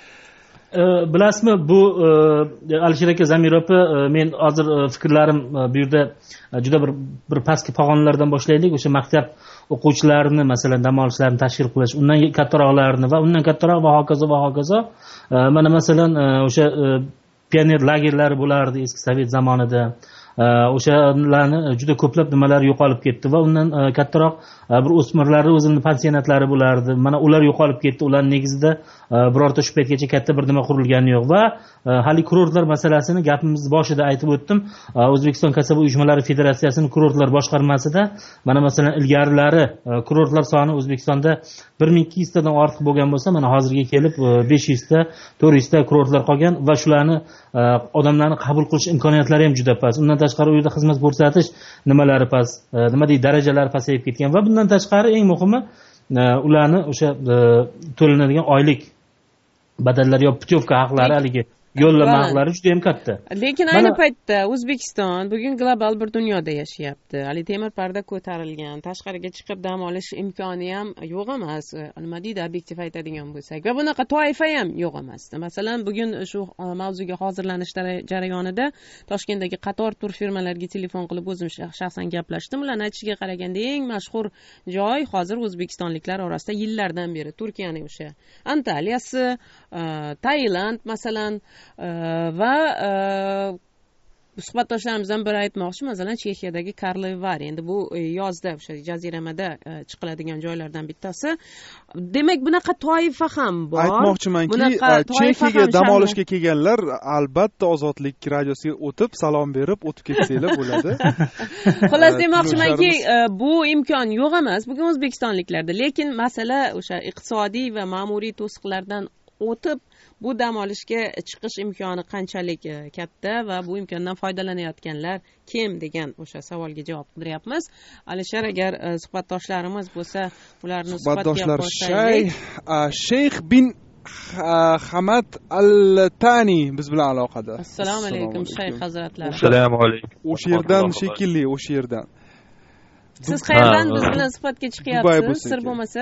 Bilasizmi, bu Alisher aka, Zamir opa, men hozir fikrlarim bu yerda juda bir pastki pog'onalardan boshlaylik. O'sha maktab o'quvchilarini masalan dam olishlarini tashkil qilish, undan kattaroqlarini va undan kattaroq va hokazo. Mana masalan o'sha pioner lagerlari bo'lardi eski sovet zamonida. O'shalarni juda ko'plab nimalar yo'qolib ketdi va undan kattaroq bir o'smirlarni o'zini pansionatlari bo'lardi. Mana ular yo'qolib ketdi. Ular negizida birorta shu paytgacha katta bir nima qurilgani yo'q va hali kurortlar masalasini gapimiz boshida aytib o'tdim. O'zbekiston kasaba uyushmalari federatsiyasining kurortlar boshqarmasida mana masalan ilgarilari kurortlar soni O'zbekistonda 1200 tadan ortiq bo'lgan bo'lsa, mana hozirga kelib 500 ta, 400 ta kurortlar qolgan va shularni odamlarni qabul qilish imkoniyatlari ham juda past. Undan tashqari u yerda xizmat ko'rsatish nimalari past, nima deydi, darajalari pasayib ketgan va bundan tashqari eng muhimi ularni o'sha to'lanadigan oylik badallari yo putyovka haqlari haligi yo'llanma haqlari juda ham katta. Lekin ayni paytda O'zbekiston bugun global bir dunyoda yashayapti. Hali temir parda ko'tarilgan, tashqariga chiqib dam olish imkoni ham yo'q emas. Nima deydi, obyektiv aytadigan bo'lsak. Va bunaqa toifa ham yo'q emas. Masalan, bugun shu mavzuga hozirlanish jarayonida Toshkentdagi qator turfirmalarga telefon qilib o'zim shaxsan gaplashdim. Ularning aytishiga qaraganda eng mashhur joy hozir o'zbekistonliklar orasida yillardan beri Turkiyaning o'sha Antaliyasi, Tailand masalan va suhbatdoshlarimizdan biri aytmoqchi, masalan Chexiyadagi Karlovy Vary, endi bu yozda o'sha jaziramada chiqiladigan joylardan bittasi. Demak, bunaqa toifa ham bor. Aytmoqchimanki, Chexiyaga dam olishga kelganlar albatta Ozodlik radiosiga o'tib, salom berib, o'tib ketsanglar bo'ladi. Xullas, demoqchimanki, bu imkon yo'q emas bugun o'zbekistonliklarda, lekin masala o'sha iqtisodiy va ma'muriy to'siqlardan o'tib bu dam olishga chiqish imkoni qanchalik katta va bu imkondan foydalanayotganlar kim degan o'sha savolga javob qidiryapmiz. Alisher, agar suhbatdoshlarimiz bo'lsa, ularni suhbatga qo'shaylik. Sheyx bin Hamad Al-Tani biz bilan aloqada. Assalomu alaykum Shayx hazratlari. Assalomu alaykum. O'sha yerdan shekilli, o'sha yerdan. Siz qayerdan biz bilan suhbatga chiqyapsiz, sir bo'lmasa?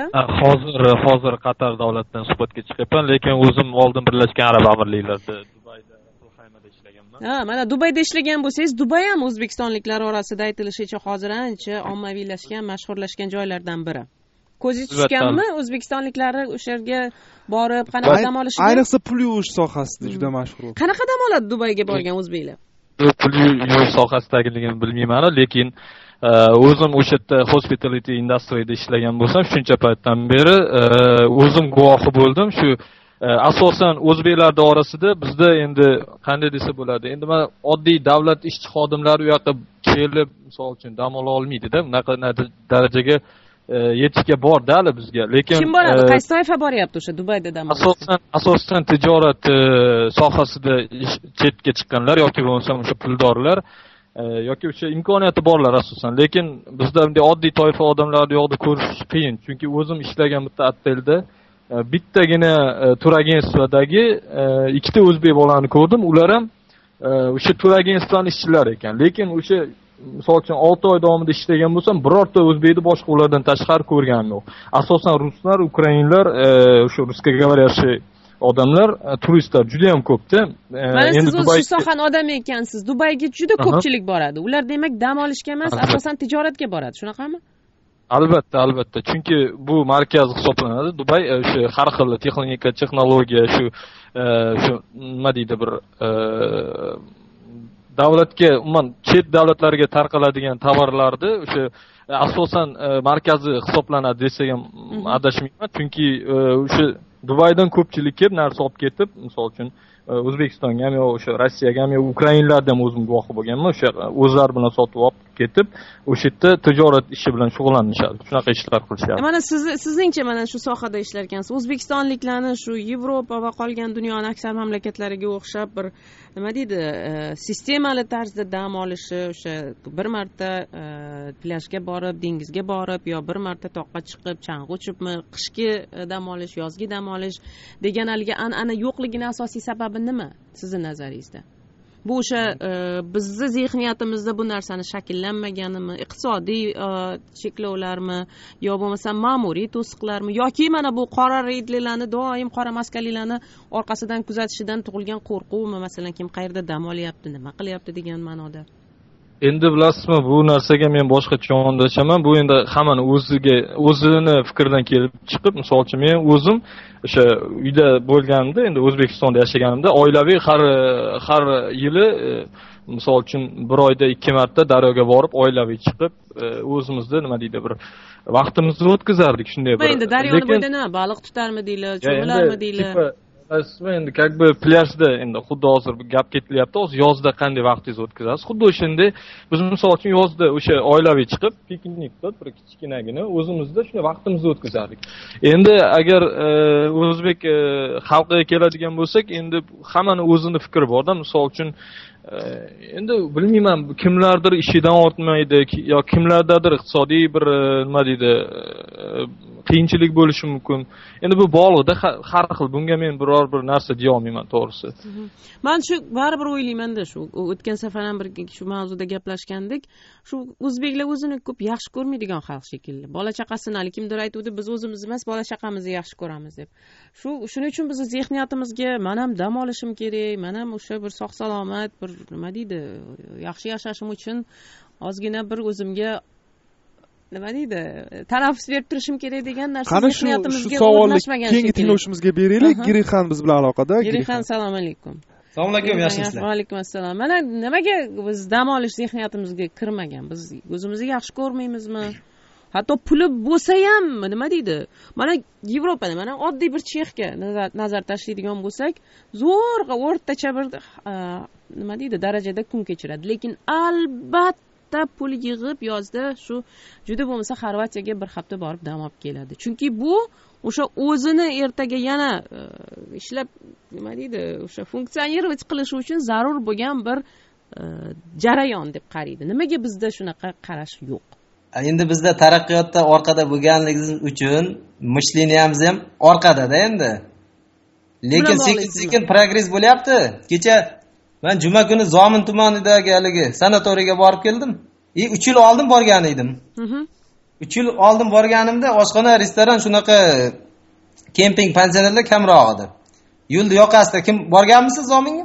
Hozir Qatar davlatidan suhbatga chiqyapman, lekin o'zim oldin Birlashgan Arab Amirliklarida Dubayda Sulhaymada ishlaganman. Mana Dubayda ishlagan bo'lsangiz, Dubay ham o'zbekistonliklar orasida aytilishicha hozir ancha ommaviylashgan, mashhurlashgan joylardan biri. Ko'zingiz tushganmi o'zbekistonliklari o'sha yerga borib, qanaqa dam olishga? Ayniqsa pul yuvish sohasida juda mashhur. Qanaqa dam oladi Dubayga borgan o'zbeklar? Pul yuvish sohasidagiligini bilmayman, lekin o'zim o'sha yerda hospitality industriyada ishlagan bo'lsam, shuncha paytdan beri o'zim guvohi bo'ldim. Shu asosan o'zbeklar orasida bizda endi qanday desa bo'ladi, endi mana oddiy davlat ishchi xodimlari u yoqqa kelib, misol uchun dam ola olmaydi-da, unaqa darajaga yetishga bordi hali bizga. Lekin kim boradi? Qaysi toifa boryapti o'sha Dubayda dam olishga? Asosan tijorat sohasida chetga chiqqanlar yoki bo'lmasa o'sha puldorlar yoki o'sha imkoniyati borlar asosan. Lekin bizda bunday oddiy toifa odamlarni yo'qda ko'rish qiyin, chunki o'zim ishlagan bitta ottelda bittagina turagentvadagi ikkita o'zbek bolani ko'rdim. Ular ham o'sha turagenstvaning ishchilari ekan. Lekin o'sha misol uchun 6 oy davomida ishlagan bo'lsam, birorta o'zbekni boshqa ulardan tashqari ko'rganim yo'q. Asosan ruslar, ukrainlar, o'sha ruskoговорящий odamlar, turistlar juda ham ko'pda. Mana siz o'z shu sohaning odami ekansiz. Dubayga juda ko'pchilik boradi. Ular demak dam olishga emas, asosan tijoratga boradi. Shunaqami? Albatta. Chunki bu markaz hisoblanadi. Dubay o'sha har xil texnika, texnologiya, shu nima deydi, bir davlatga, umuman chet davlatlarga tarqaladigan tovarlarni o'sha asosan markazi hisoblanadi desak ham adashmayman. Chunki o'sha Dubaydan ko'pchilik kelib narsa olib ketib, misol uchun O'zbekistonga ham, o'sha Rossiyaga ham, Ukrainalarga ham o'zim guvohi bo'lganman. O'sha o'zlari bilan sotib olib ketib, o'sha yerda tijorat ishi bilan shug'ullanishadi. Shunaqa ishlar qilishyapti. Mana sizningcha mana shu sohada ishlar ekansiz. O'zbekistonliklarni shu Yevropa va qolgan dunyoning aksar mamlakatlariga o'xshab bir nima deydi, sistemali tarzda dam olishi, o'sha bir marta plyajga borib, dengizga borib, yo bir marta toqqa chiqib, chang'i uchibmi, qishki dam olish, yozgi dam olish degan haligi an'ana yo'qligining asosiy sababi nima sizning nazaringizda? Bu o'sha bizni zehniyatimizda bu narsani shakllanmaganimi, iqtisodiy cheklovlarmi, yo bo'lmasa ma'muriy to'siqlarmi, yoki mana bu qora reydlarni, doim qora maskalilarni orqasidan kuzatishidan tug'ilgan qo'rquvmi, masalan kim qayerda dam olyapti, nima qilyapti degan ma'noda? Endi bilasizmi, bu narsaga men boshqacha yondashaman. Bu endi hammani o'zini fikridan kelib chiqib, misol uchun men o'zim o'sha uyda bo'lganimda, endi O'zbekistonda yashaganimda oilaviy har yili misol uchun bir oyda 2 marta daryoga borib, oilaviy chiqib, o'zimizda nima deydi, bir vaqtimizni o'tkazardik shunday bir. Endi daryoni bo'yida nima, baliq tutarmidinglar, cho'milarmidinglar? Endi как бы plyajda endi xuddi hozir gap ketilyapti, hozir yozda qanday vaqtingizni o'tkazasiz? Xuddi o'shanday biz misol uchun yozda o'sha oilaviy chiqib, piknik qilib, bir kichkinagina o'zimizda shunday vaqtimizni o'tkazardik. Endi agar o'zbek xalqiga keladigan bo'lsak, endi hammaning o'zini fikri bor-da. Misol uchun endi bilmayman, kimlardir ishidan ortmaydi yo kimlardadir iqtisodiy bir nima deydi, qiyinchilik bo'lishi mumkin. Endi bu bog'liqda har xil. Bunga men biror bir narsa deya olmayman, to'g'risi. Men shu baribir o'ylayman-da, shu o'tgan safar ham bir shu mavzuda gaplashgandik. Shu o'zbeklar o'zini ko'p yaxshi ko'rmaydigan xalq shekilli. Bola chaqasini hali kimdir aytuvdi, biz o'zimiz emas, bola chaqamizni yaxshi ko'ramiz deb. Shuning uchun biz zehniyatimizga men ham dam olishim kerak, men ham o'sha bir sog' salomat, bir nima deydi, yaxshi yashashim uchun ozgina bir o'zimga nima deydi, tanaffus berib turishim kerak degan narsa zehniyatimizga o'rnashmagan. Keyingi tinglovchimizga beraylik. Girixan biz bilan aloqada. Girixan, assalomu alaykum. Assalomu alaykum, yaxshimisizlar? Va alaykum assalom. Mana nimaga biz dam olish zehniyatimizga kirmagan? Biz o'zimizni yaxshi ko'rmaymizmi? Hatto puli bo'lsa ham nima deydi? Mana Yevropada mana oddiy bir chexga nazar tashlaydigan bo'lsak, zo'rg'a o'rtacha bir nima deydi, darajada kun kechiradi. Lekin albatta pul yig'ib yozda shu juda bo'lmasa Xorvatiyaga bir hafta borib dam olib keladi. Chunki bu o'sha o'zini ertaga yana ishlab nima deydi, o'sha funksionerlik qilishi uchun zarur bo'lgan bir jarayon deb qaraydi. Nimaga bizda shunaqa qarash yo'q? Endi bizda taraqqiyotda orqada bo'lganligimiz uchun mishleniyamiz ham orqada-da endi. Lekin sekin progress bo'lyapti. Kecha men juma kuni Zomin tumanidagi haligi sanatoriyga borib keldim. 3 yil oldin borgan edim. 3 yil oldin borganimda oshxona, restoran shunaqa kemping pansionerlar kamroq edi. Yo'lda yoqasida kim borganmisiz Zominga?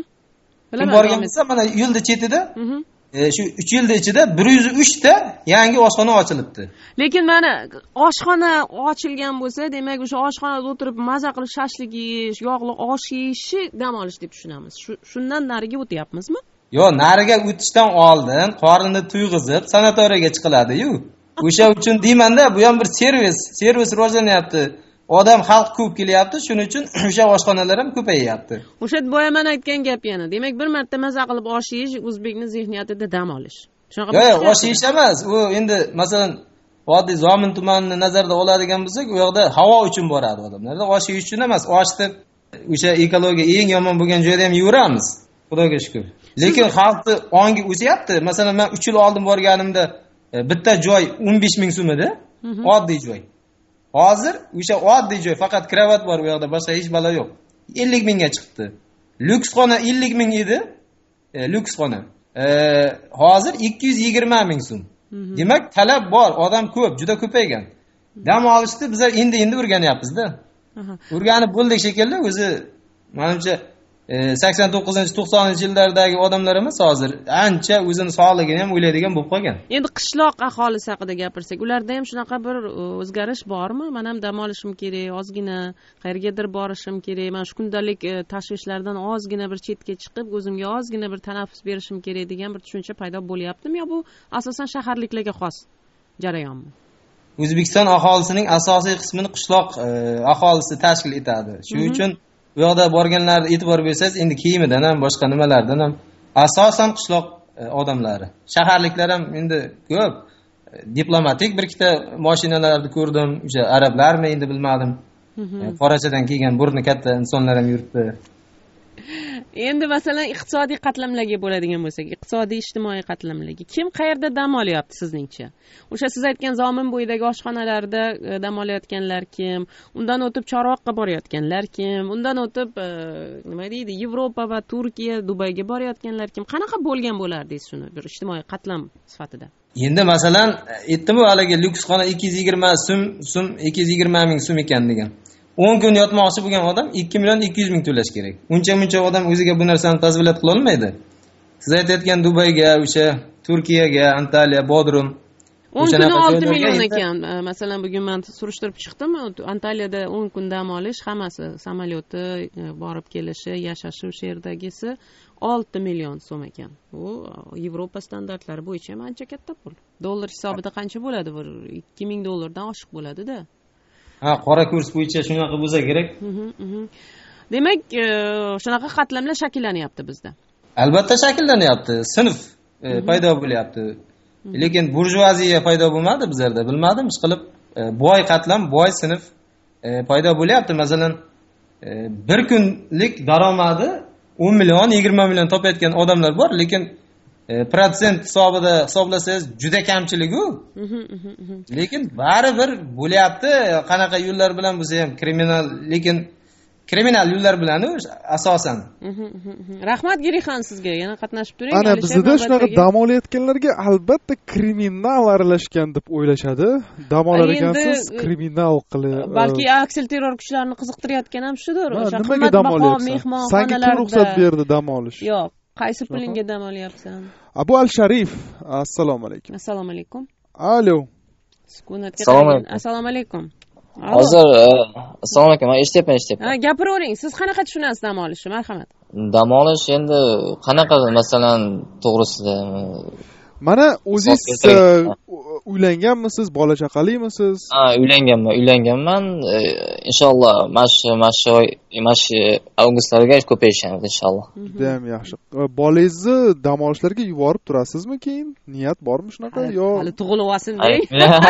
Kim borganmisiz? Mana yo'lda chetida shu 3 yilda ichida 103 ta yangi oshxona ochilibdi. Lekin mana oshxona ochilgan bo'lsa, demak o'sha oshxonada o'tirib maza qilib shashlik yeyish, yog'li osh yeyishni dam olish deb tushunamiz. Shundan nariga o'tyapmizmi? Yo'q, nariga o'tishdan oldin qorinni tuyg'izib sanatoriyaga chiqiladi-yu. O'sha uchun deyman-da, bu ham bir servis rivojlanyapti. Odam xalq ko'p kelyapti, shuning uchun o'sha oshxonalar ham ko'payyapti. O'sha boyaman aytgan gap yana. Demak, bir marta maza qilib osh yeyish o'zbekning zehniyatida dam olish. Shunaqa. Yo'q, osh yeyish emas. U endi masalan oddiy Zomin tumanini nazarda oladigan bo'lsak, u yoqda havo uchun boradi odamlar. Osh yeyish uchun emas, oshni o'sha ekologiya eng yomon bo'lgan joyda ham yuramiz. Xudoga shukr. Lekin xalqni ongi o'syapti. Masalan, men 3 yil oldin borganimda bitta joy 15 ming so'm edi. Oddiy joy. Hozir o'sha oddiy joy, faqat kravat bor bu yoqda, boshqa hech balo yo'q. 50 mingga chiqdi. Lyuks xona 50 ming edi. Lyuks xona. Hozir 220 ming so'm. Demak, talab bor, odam ko'p, juda ko'paygan. Dam olishni biz endi o'rganyapmiz-da. O'rganib bo'ldik shekilli, o'zi menimcha 89-90 yillardagi odamlarimiz hozir ancha o'zini sog'ligini ham o'ylaydigan bo'lib qolgan. Endi qishloq aholisi haqida gapirsak, ularda ham shunaqa bir o'zgarish bormi? Men ham dam olishim kerak, ozgina qayergadir borishim kerak. Men shu kundalik tashvishlardan ozgina bir chetga chiqib, o'zimga ozgina bir tanaffus berishim kerak degan bir tushuncha paydo bo'lyaptimi yo bu asosan shaharliklarga xos jarayonmi? O'zbekiston aholisining asosiy qismini qishloq aholisi tashkil etadi. Shuning uchun bu yoqda borganlarga e'tibor bersangiz, endi kiyimidan ham boshqa nimalardan ham asosan qishloq odamlari. Shaharliklar ham endi ko'p diplomatik bir ikkita mashinalarni ko'rdim. O'sha arablarmi endi bilmadim. Qorachadan kelgan burni katta insonlar ham yuribdi. Endi masalan iqtisodiy qatlamlarga bo'ladigan bo'lsak, iqtisodiy ijtimoiy qatlamlarga kim qayerda dam olyapti sizningcha? O'sha siz aytgan Zomin bo'yidagi oshxonalarda dam olayotganlar kim? Undan o'tib Chorvoqqa borayotganlar kim? Undan o'tib nima deydi, Yevropa va Turkiya, Dubayga borayotganlar kim? Qanaqa bo'lgan bo'lardingiz shuni bir ijtimoiy qatlam sifatida? Endi masalan aytdim-ku, haligi lyuks xona 220 so'm 220 ming so'm ekan degan. 10 kun yotmoqchi bo'lgan odam 2 million 200 ming to'lash kerak. Uncha odam o'ziga bu narsani tazminat qila olmaydi. Siz aytayotgan Dubayga, o'sha Turkiyaga, Antaliya, Bodrum 10 kun 6 million ekan. Masalan, bugun men surishtirib chiqdim. Antaliyada 10 kun dam olish, hammasi samolyoti, borib kelishi, yashashi o'sha yerdagisi 6 million so'm ekan. Bu Yevropa standartlari bo'yicha ham ancha katta pul. Dollar hisobida qancha bo'ladi? Bir 2000 dollardan oshiq bo'ladi-da. Qora kurs bo'yicha shunaqa bo'lsa kerak. Demak, shunaqa qatlamlar shakllanyapti bizda. Albatta shakllanyapti. Sinf paydo bo'lyapti. Lekin burjuaziya paydo bo'lmadi bizlarda. Bilmadim, ish qilib boy qatlam, boy sinf paydo bo'lyapti. Masalan, bir kunlik daromadi 10 million, 20 million topayotgan odamlar bor, lekin protsent hisobida hisoblasangiz juda kamchilik-ku. Lekin baribir bo'lyapti. Qanaqa yo'llar bilan bo'lsa ham lekin kriminal yo'llar bilan asosan. Rahmat Girixon sizga, yana qatnashib turing. Ana bizda shunaqa dam olayotganlarga albatta kriminal aralashgan deb o'ylashadi. Dam olar ekansiz, kriminal qilib. Balki aksilterror kuchlarini qiziqtirayotgan ham shudir. O'sha qimmatbaho mehmonxonalarda ruxsat berdi dam olish. Yo'q, qaysi pulingga dam olyapsan? Abu Al-Sharif, assalomu alaykum. Assalomu alaykum. Alo. Sukunatga qarang. Assalomu alaykum. Hozir assalomu alaykum. Eshityapman. Ha, gapiravering. Siz qanaqa tushunasiz dam olishni? Marhamat. Dam olish endi qanaqa masalan to'g'risida? Mana o'zingiz uylanganmisiz, bola chaqalimisiz? Ha, uylanganman. Inshaalloh mana shu avgustlarga ko'payishamiz inshaalloh. Juda ham yaxshi. Bolangizni dam olishlarga yuborib turasizmi keyin? Niyat bormi shunaqa yo? Hali tug'ilib olsin deng.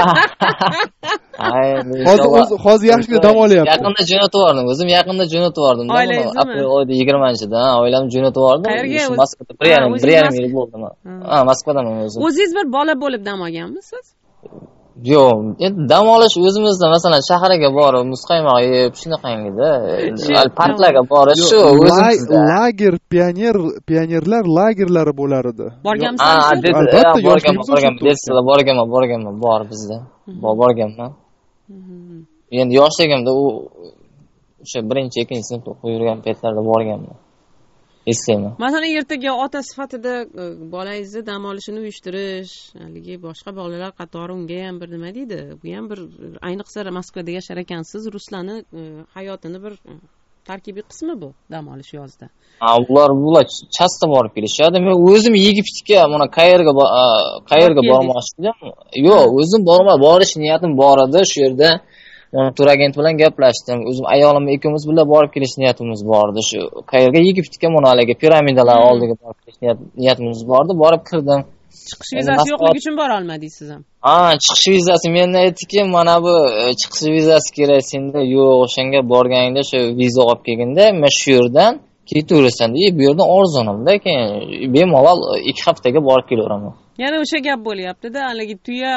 Hozir yaxshigina dam olyapti. Yaqinda jo'natib yubordim. O'zim yaqinda jo'natib yubordim. Aprel oyida 20-da oilamni jo'natib yubordim. Moskvada 1,5 yil bo'ldi. Ha, Moskvadan o'zim. O'zingiz bir bola bo'lib dam olganmisiz? Yo'q, endi dam olish o'zimizda masalan shaharga borib, muzqaymoq yeb, shunaqangida, parklarga borish shu o'zimizda. Lager, pionerlar lagerlari bo'lar edi. Borganmisiz? Albatta, borganman, bor bizda. Borganman. Endi yoshligimda u o'sha 1-2 sinf o'qib yurgan paytlarda borganman. Eslayman. Masalan, ertaga ota sifatida bolangizni dam olishini uyushtirish, haligi boshqa bolalar qatori unga ham bir nima deydi? Bu ham bir ayniqsa Moskvada yashar ekansiz, ruslarni hayotini bir tarkibiy qismi bu dam olish yozda. Bular chasta borib kelishadi. Men o'zim Yegiptga, mana qayerga bormoqchidim. Yo'q, o'zim borish niyatim bor edi shu yerda. Turagent bilan gaplashdim. O'zim ayolim ikkimiz birga borib kelish niyatimiz bor edi. Shu qayerga Yegiptga, mana haligi piramidalar oldiga borib kelish niyatimiz bor edi. Borib kirdim. Chiqish vizasi yo'qligi uchun bora olmadingiz ham. Chiqish vizasi mendan aytdiki, mana bu chiqish vizasi kerak senda. Yo'q, o'shanga borganingda shu viza olib kelganda, men shu yerdan ketaversan deb, bu yerdan arzonimda, keyin bemalol 2 haftaga borib kelaveraman. Yana o'sha gap bo'lyapti-da, haligi tuya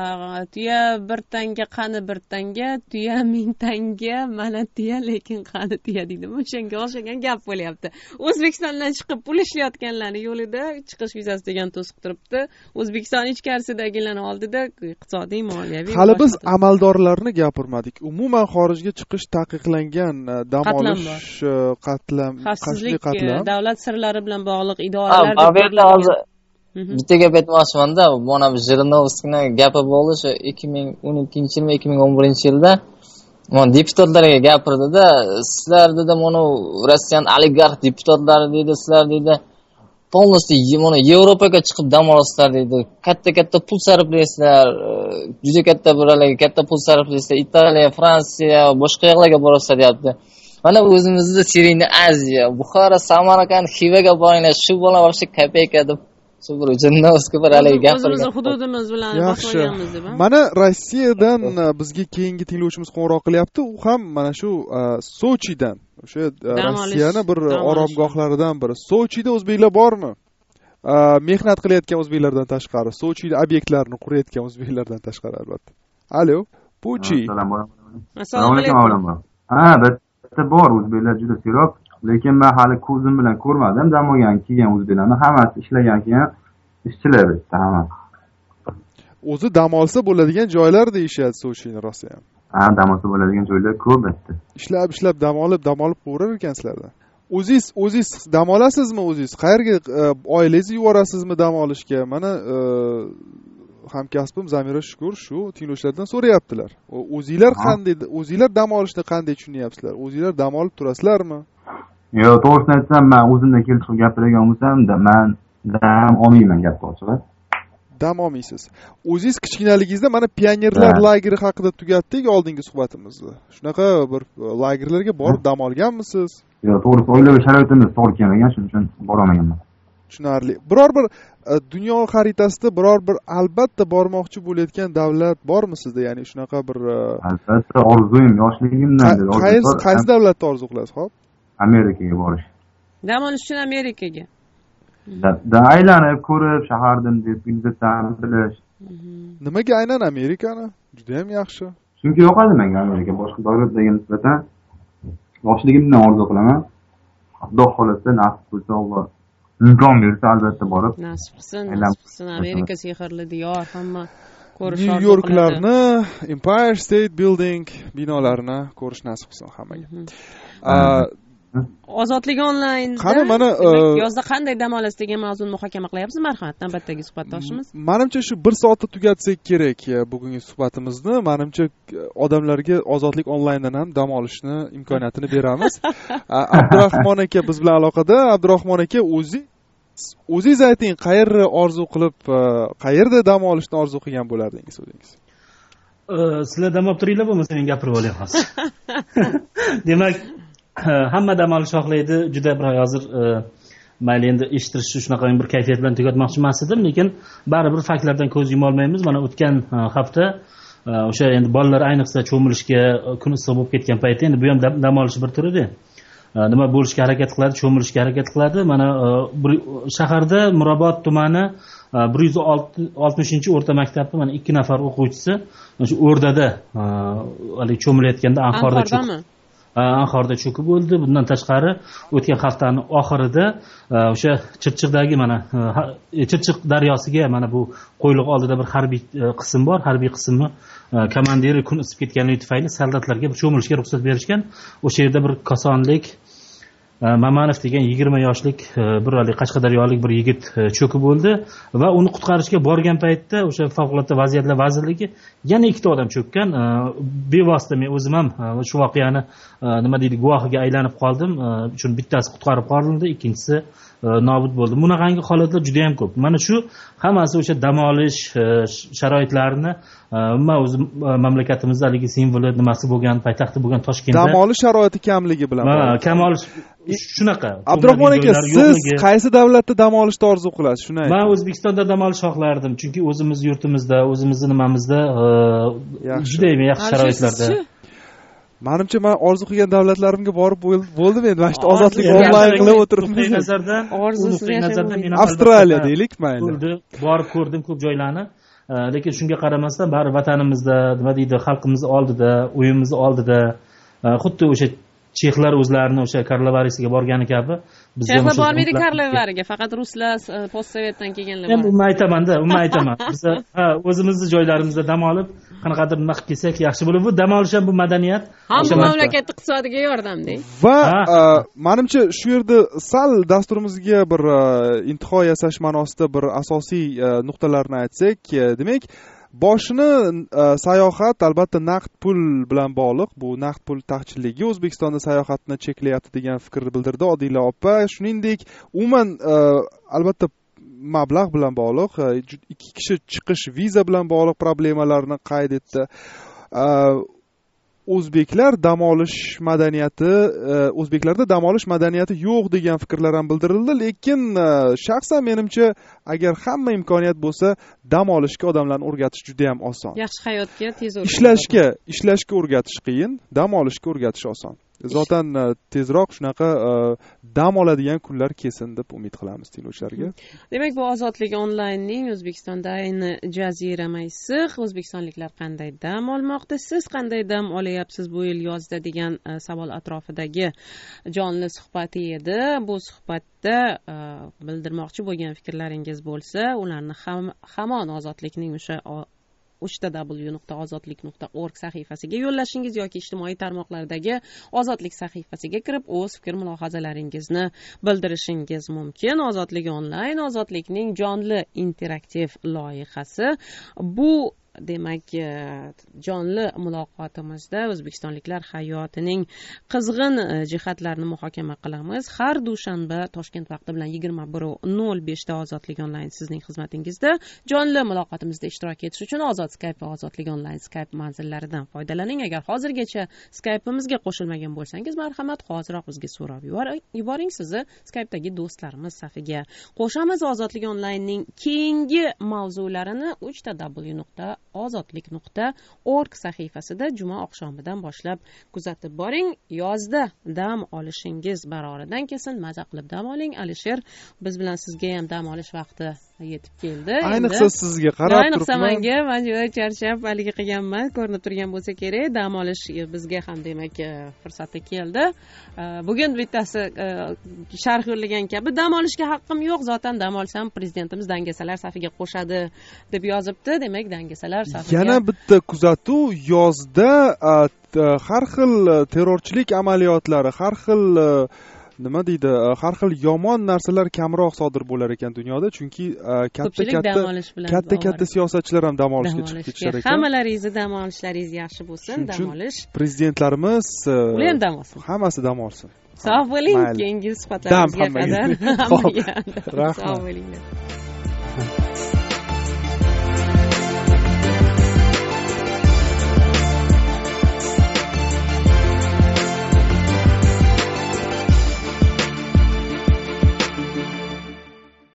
1 tanga, qani 1 tanga, tuya 1000 tanga, mana tuya lekin qani tuya deydimi? O'shanga o'xshagan gap bo'lyapti. O'zbekistondan chiqib pul ishlayotganlarning yo'lida chiqish vizasi degan to'siq turibdi. O'zbekiston ichkaridagilarning oldida iqtisodiy, moliyaviy. Hali biz amaldorlarni gapirmadik. Umuman xorijga chiqish taqiqlangan, dam olish, xavfsizlik, davlat sirlari bilan bog'liq idoralar bitta gap aytmoqchiman-da, mana bu Jirinovskiyni gapi bo'ldi shu 2012-yilmi, 2011-yilda. Mana deputatlarga gapirdi-da, sizlar dedi, mana Rossiyan oligarx deputatlari dedi, sizlar dedi, polностью mana Yevropaga chiqib dam olasizlar dedi. Katta pul sarflaysizlar, juda katta pul sarflaysizlar. Italiya, Fransiya, boshqa yoqlarga borasizlar deyapti. Mana o'zimizda Siriyni Aziya, Buxoro, Samarqand, Xivaga boringlar, shu bola вообще kopeyka deb super Jirinovskiy bir haligi gapirgan. O'zimiz hududimiz bilan boshlaganmiz deb. Mana Rossiyadan bizga keyingi tinglovchimiz qo'ng'iroq qilyapti. U ham mana shu Sochidan, o'sha Rossiyani bir oromgohlaridan biri. Sochida o'zbeklar bormi? Mehnat qilayotgan o'zbeklardan tashqari, Sochida obyektlarni qurayotgan o'zbeklardan tashqari albatta. Alo, Puchi. Assalomu alaykum. Ha, bitta bor, o'zbeklar juda serob. Lekin men hali ko'zim bilan ko'rmadim. Dam olgan kelgan o'zbeklarni hammasi ishlagan keyin ishchilar bitta hammasi. O'zi dam olsa bo'ladigan joylar deyishadi Sochini rosa ham. Ha, dam olsa bo'ladigan joylar ko'p bitta. Ishlab dam olib qolaverar ekansizlarda. O'zingiz dam olasizmi o'zingiz? Qayerga oilangizni yuborasizmi dam olishga? Mana hamkasbim Zamira Shukur shu tinglovchilardan so'rayaptilar. O'zinglar dam olishni qanday tushunyapsizlar? O'zinglar dam olib turasizlarmi? Yo'q, to'g'risini aytsam, men o'zimdan kelib chiqib gapirgan bo'lsam, men dam olmayman gapga ochig'i. Dam olmaysiz. O'zingiz kichkinaligingizda mana pionerlar lageri haqida tugatdik oldingi suhbatimizni. Shunaqa bir lagerlarga borib dam olganmisiz? Yo'q, to'g'risi oilaviy sharoitimiz to'g'ri kelmagan, shuning uchun bora olmaganman. Tushunarli. Biror bir dunyo xaritasida biror bir albatta bormoqchi bo'layotgan davlat bormi sizda? Ya'ni shunaqa bir albatta orzuyim yoshligimdan beri. Qaysi davlatni orzu qilasiz, xo'p? Amerikaga borish. Dam olish uchun Amerikaga. Aylanib ko'rib, shahardan deb bildirdan bilish. Nimaga aynan Amerikani? Juda ham yaxshi. Chunki yoqadi menga Amerika, boshqa davlatlarga nisbatan yoshligimdan orzu qilaman. Xudo xolasa nasib qilsa, Alloh imkon bersa albatta borib. Nasib qilsin. Amerika sehrli diyor, hamma ko'rish New Yorklarni, Empire State Building binolarini ko'rish nasib qilsin hammaga. ozodlik onlaynda qani mana yozda qanday dam olasiz degan mavzuni muhokama qilyapmiz. Marhamat, navbatdagi suhbatdoshimiz. Manimcha shu 1 soatda tugatsak kerak bugungi suhbatimizni. Manimcha odamlarga ozodlik onlayndan ham dam olishni imkoniyatini beramiz. Abdurahmon aka biz bilan aloqada. Abdurahmon aka, o'zingiz ayting, qayerni orzu qilib, qayerda dam olishni orzu qilgan bo'lardingiz o'zingiz? Sizlar dam olib turinglar, bo'lmasa men gapirib olay hozir. Demak, hamma dam olishni xohlaydi. Juda bir hozir mayli endi eshittirishni shunaqa bir kayfiyat bilan tugatmoqchi emas edim, lekin baribir faktlardan ko'z yuma olmaymiz. Mana o'tgan hafta o'sha endi bolalar ayniqsa cho'milishga kun issiq bo'lib ketgan paytda endi bu ham dam olish bir tur edi. Nima bo'lishga harakat qiladi, cho'milishga harakat qiladi. Mana shaharda Mirobod tumani 160-o'rta maktabda mana 2 nafar o'quvchisi shu o'rdada hali cho'milayotganda Anhorda cho'kib o'ldi. Bundan tashqari o'tgan haftaning oxirida o'sha Chirchiqdagi mana Chirchiq daryosiga mana bu qo'yliq oldida bir harbiy qism bor. Harbiy qismni komandiri kun isib ketganligi tufayli soldatlarga cho'milishga ruxsat berishgan. O'sha yerda bir kosonlik Mamanov degan 20 yoshlik bir qashqadaryolik bir yigit cho'kib o'ldi va uni qutqarishga borgan paytda o'sha favqulodda vaziyatlar vazirligi yana 2 odam cho'kkan. Bevosita men o'zim ham shu voqeani nima deydi guvohiga aylanib qoldim. Chunki bittasi qutqarib qolindi, ikkinchisi nobud bo'ldi. Bunaqangi holatlar juda ham ko'p. Mana shu hammasi o'sha dam olish sharoitlarini o'zi mamlakatimizda haligi simvoli nimasi bo'lgan, poytaxti bo'lgan Toshkentda dam olish sharoiti kamligi bilan kam olish shunaqa. Abdurahmon aka, siz qaysi davlatda dam olishni orzu qilasiz? Shuni ayting. Men O'zbekistonda dam olish xohlardim, chunki o'zimiz yurtimizda, o'zimizni nimamizda juda ham yaxshi sharoitlarda. Menimcha men orzu qilgan davlatlarimga borib bo'ldim endi. Mana shu ozodlik onlayn qilib o'tiribmiz. Nazardan Avstraliya deylik, mayli. Borib ko'rdim ko'p joylarni. Lekin shunga qaramasdan bari vatanimizda, nima deydi, xalqimiz oldida, uyimiz oldida, xuddi o'sha chexlar o'zlarini o'sha Karlovariysiga borgani kabi chexlar bormaydi Karlovariga, faqat ruslar postsovetdan kelganlar bor. Endi uni aytaman. Biz o'zimizning joylarimizda dam olib, qanaqadir nima qilib kelsak yaxshi bo'ladi. Bu dam olish ham bu madaniyat. Hamma mamlakat iqtisodiga yordamda. Va menimcha shu yerda sal dasturimizga bir intiho yasash ma'nosida bir asosiy nuqtalarni aytsak, demak, boshini sayohat albatta naqd pul bilan bog'liq. Bu naqd pul taqchilligi O'zbekistonda sayohatni cheklayapti degan fikrni bildirdi Odila opa. Shuningdek, umuman albatta mablag' bilan bog'liq, 2 kishi chiqish viza bilan bog'liq problemalarni qayd etdi. O'zbeklarda dam olish madaniyati yo'q degan fikrlar ham bildirildi, lekin shaxsan menimcha agar hamma imkoniyat bo'lsa, dam olishga odamlarni o'rgatish juda ham oson. Yaxshi hayotga tez ishlashga o'rgatish qiyin, dam olishga o'rgatish oson. Zotan tezroq shunaqa dam oladigan kunlar kelsin deb umid qilamiz tinglovchilarga. Demak, bu ozodlik onlaynning O'zbekistonda ayni jazirama issiq, o'zbekistonliklar qanday dam olmoqda, siz qanday dam olyapsiz bu yil yozda degan savol atrofidagi jonli suhbati edi. Bu suhbatda bildirmoqchi bo'lgan fikrlaringiz bo'lsa, ularni hamon ozodlikning o'sha www.ozodlik.org sahifasiga yo'llashingiz yoki ijtimoiy tarmoqlardagi ozodlik sahifasiga kirib o'z fikr mulohazalaringizni bildirishingiz mumkin. Ozodlik onlayn, ozodlikning jonli interaktiv loyihasi. Bu demak, jonli muloqotimizda o'zbekistonliklar hayotining qizg'in jihatlarini muhokama qilamiz. Har dushanba Toshkent vaqti bilan 21:05 da Ozodlik onlayn sizning xizmatingizda. Jonli muloqotimizda ishtirok etish uchun Ozod Skype va Ozodlik onlayn Skype manzillaridan foydalaning. Agar hozirgacha Skype'imizga qo'shilmagan bo'lsangiz, marhamat, hoziroq bizga so'rab yuboring. Sizni Skype'dagi do'stlarimiz safiga qo'shamiz. Ozodlik onlaynning keyingi mavzularini www.ozodlik.org sahifasida juma oqshomidan boshlab kuzatib boring. Yozda dam olishingiz baroridan kelsin, maza qilib dam oling. Alisher, biz bilan sizga ham dam olish vaqti yetib keldi. Ayniqsa sizga qarab turibman. Ayniqsa menga, men juda charchab haligi qilganman, ko'rinib turgan bo'lsa kerak. Dam olish bizga ham demak fursati keldi. Bugun bittasi sharh yo'llagan kabi dam olishga haqqim yo'q, zotan dam olsam prezidentimiz dangasalar safiga qo'shadi deb yozibdi. Demak, dangasalar safiga. Yana bitta kuzatuv, yozda har xil terrorchilik amaliyotlari, har xil nima deydi, har xil yomon narsalar kamroq sodir bo'lar ekan dunyoda, chunki katta siyosatchilar ham dam olishga chiqib ketishar ekan. Hammalaringizni dam olishlaringiz yaxshi bo'lsin, dam olish. Prezidentlarimiz ular ham dam olsin. Hammasi dam olsin. Sog' bo'ling, keyingi suhbatlarimizga qadar hammaga. Sog' bo'linglar.